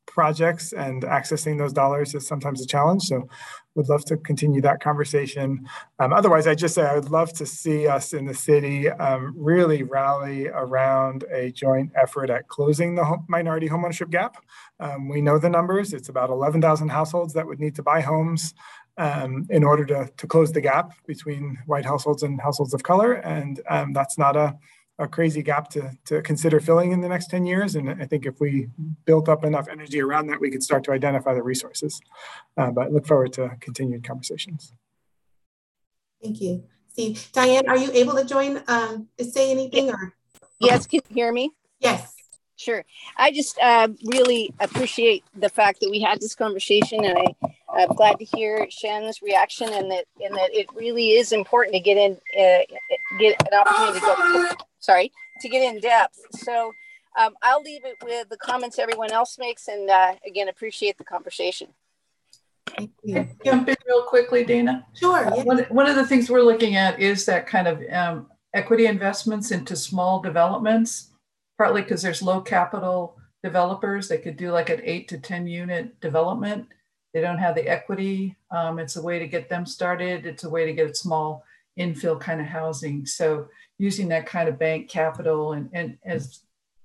projects, and accessing those dollars is sometimes a challenge. So would love to continue that conversation. Otherwise, I just say I would love to see us in the city really rally around a joint effort at closing the minority homeownership gap. We know the numbers. It's about 11,000 households that would need to buy homes in order to close the gap between white households and households of color. And that's not a crazy gap to consider filling in the next 10 years. And I think if we built up enough energy around that, we could start to identify the resources. But look forward to continued conversations. Thank you. Steve, Diane, are you able to join, say anything? Or? Yes, can you hear me? Yes. Sure. I just really appreciate the fact that we had this conversation, and I'm glad to hear Shannon's reaction, and that it really is important to get in, get an opportunity to get in depth. So I'll leave it with the comments everyone else makes, and again, appreciate the conversation. Thank you. Jump in real quickly, Dana. Sure. Yeah. One of the things we're looking at is that kind of equity investments into small developments, partly because there's low capital developers that could do like an 8 to 10 unit development. They don't have the equity. It's a way to get them started. It's a way to get small infill kind of housing. So using that kind of bank capital, and as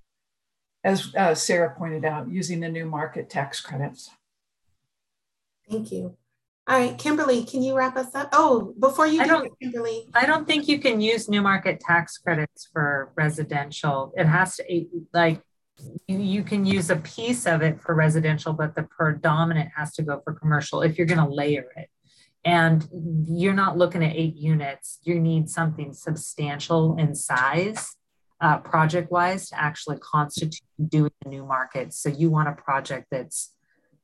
Sarah pointed out, using the new market tax credits. Thank you. All right, Kimberly, can you wrap us up? Oh, before you do, Kimberly. I don't think you can use new market tax credits for residential. It has to, like, you can use a piece of it for residential, but the predominant has to go for commercial if you're going to layer it. And you're not looking at 8 units. You need something substantial in size, project-wise, to actually constitute doing the new market. So you want a project that's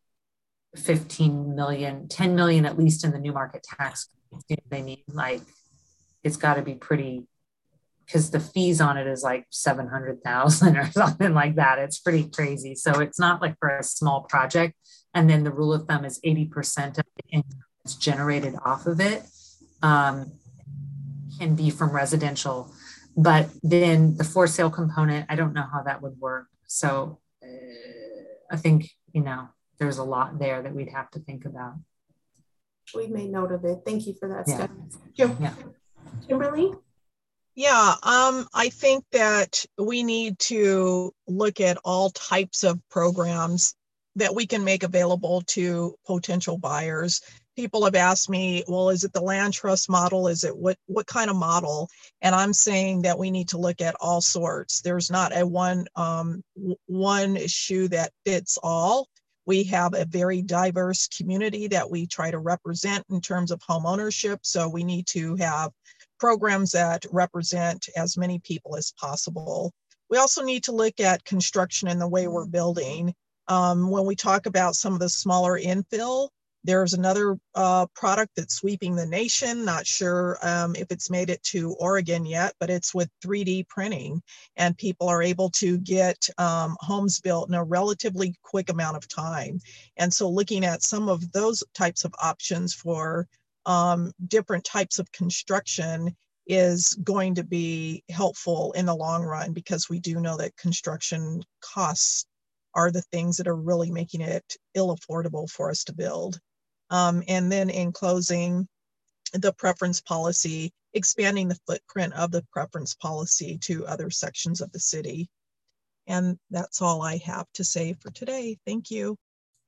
15 million, 10 million at least in the new market tax. They need, like, it's got to be pretty, because the fees on it is like 700,000 or something like that. It's pretty crazy. So it's not like for a small project. And then the rule of thumb is 80% of the income that's generated off of it can be from residential. But then the for sale component, I don't know how that would work. So I think, there's a lot there that we'd have to think about. We made note of it. Thank you for that, Yeah. Steph. Yeah. Kimberly? Yeah, I think that we need to look at all types of programs that we can make available to potential buyers. People have asked me, well, is it the land trust model? Is it what kind of model? And I'm saying that we need to look at all sorts. There's not a one shoe that fits all. We have a very diverse community that we try to represent in terms of home ownership. So we need to have programs that represent as many people as possible. We also need to look at construction and the way we're building. When we talk about some of the smaller infill, there's another product that's sweeping the nation. Not sure if it's made it to Oregon yet, but it's with 3D printing, and people are able to get homes built in a relatively quick amount of time. And so looking at some of those types of options for different types of construction is going to be helpful in the long run, because we do know that construction costs are the things that are really making it ill affordable for us to build. And then in closing, the preference policy, expanding the footprint of the preference policy to other sections of the city. And that's all I have to say for today. Thank you.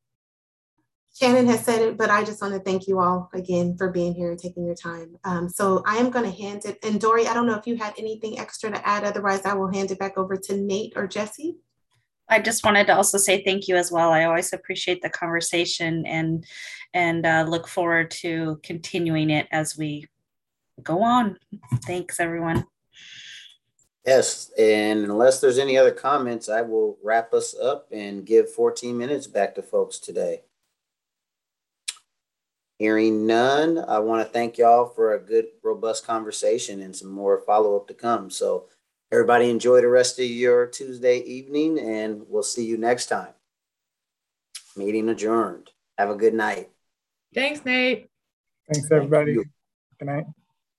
Shannon has said it, but I just want to thank you all again for being here and taking your time. So I am going to hand it, and Dory, I don't know if you had anything extra to add, otherwise I will hand it back over to Nate or Jesse. I just wanted to also say thank you as well. I always appreciate the conversation and look forward to continuing it as we go on. Thanks, everyone. Yes, and unless there's any other comments, I will wrap us up and give 14 minutes back to folks today. Hearing none, I want to thank y'all for a good, robust conversation and some more follow-up to come. So everybody enjoy the rest of your Tuesday evening, and we'll see you next time. Meeting adjourned. Have a good night. Thanks, Nate. Thanks, everybody. Good night.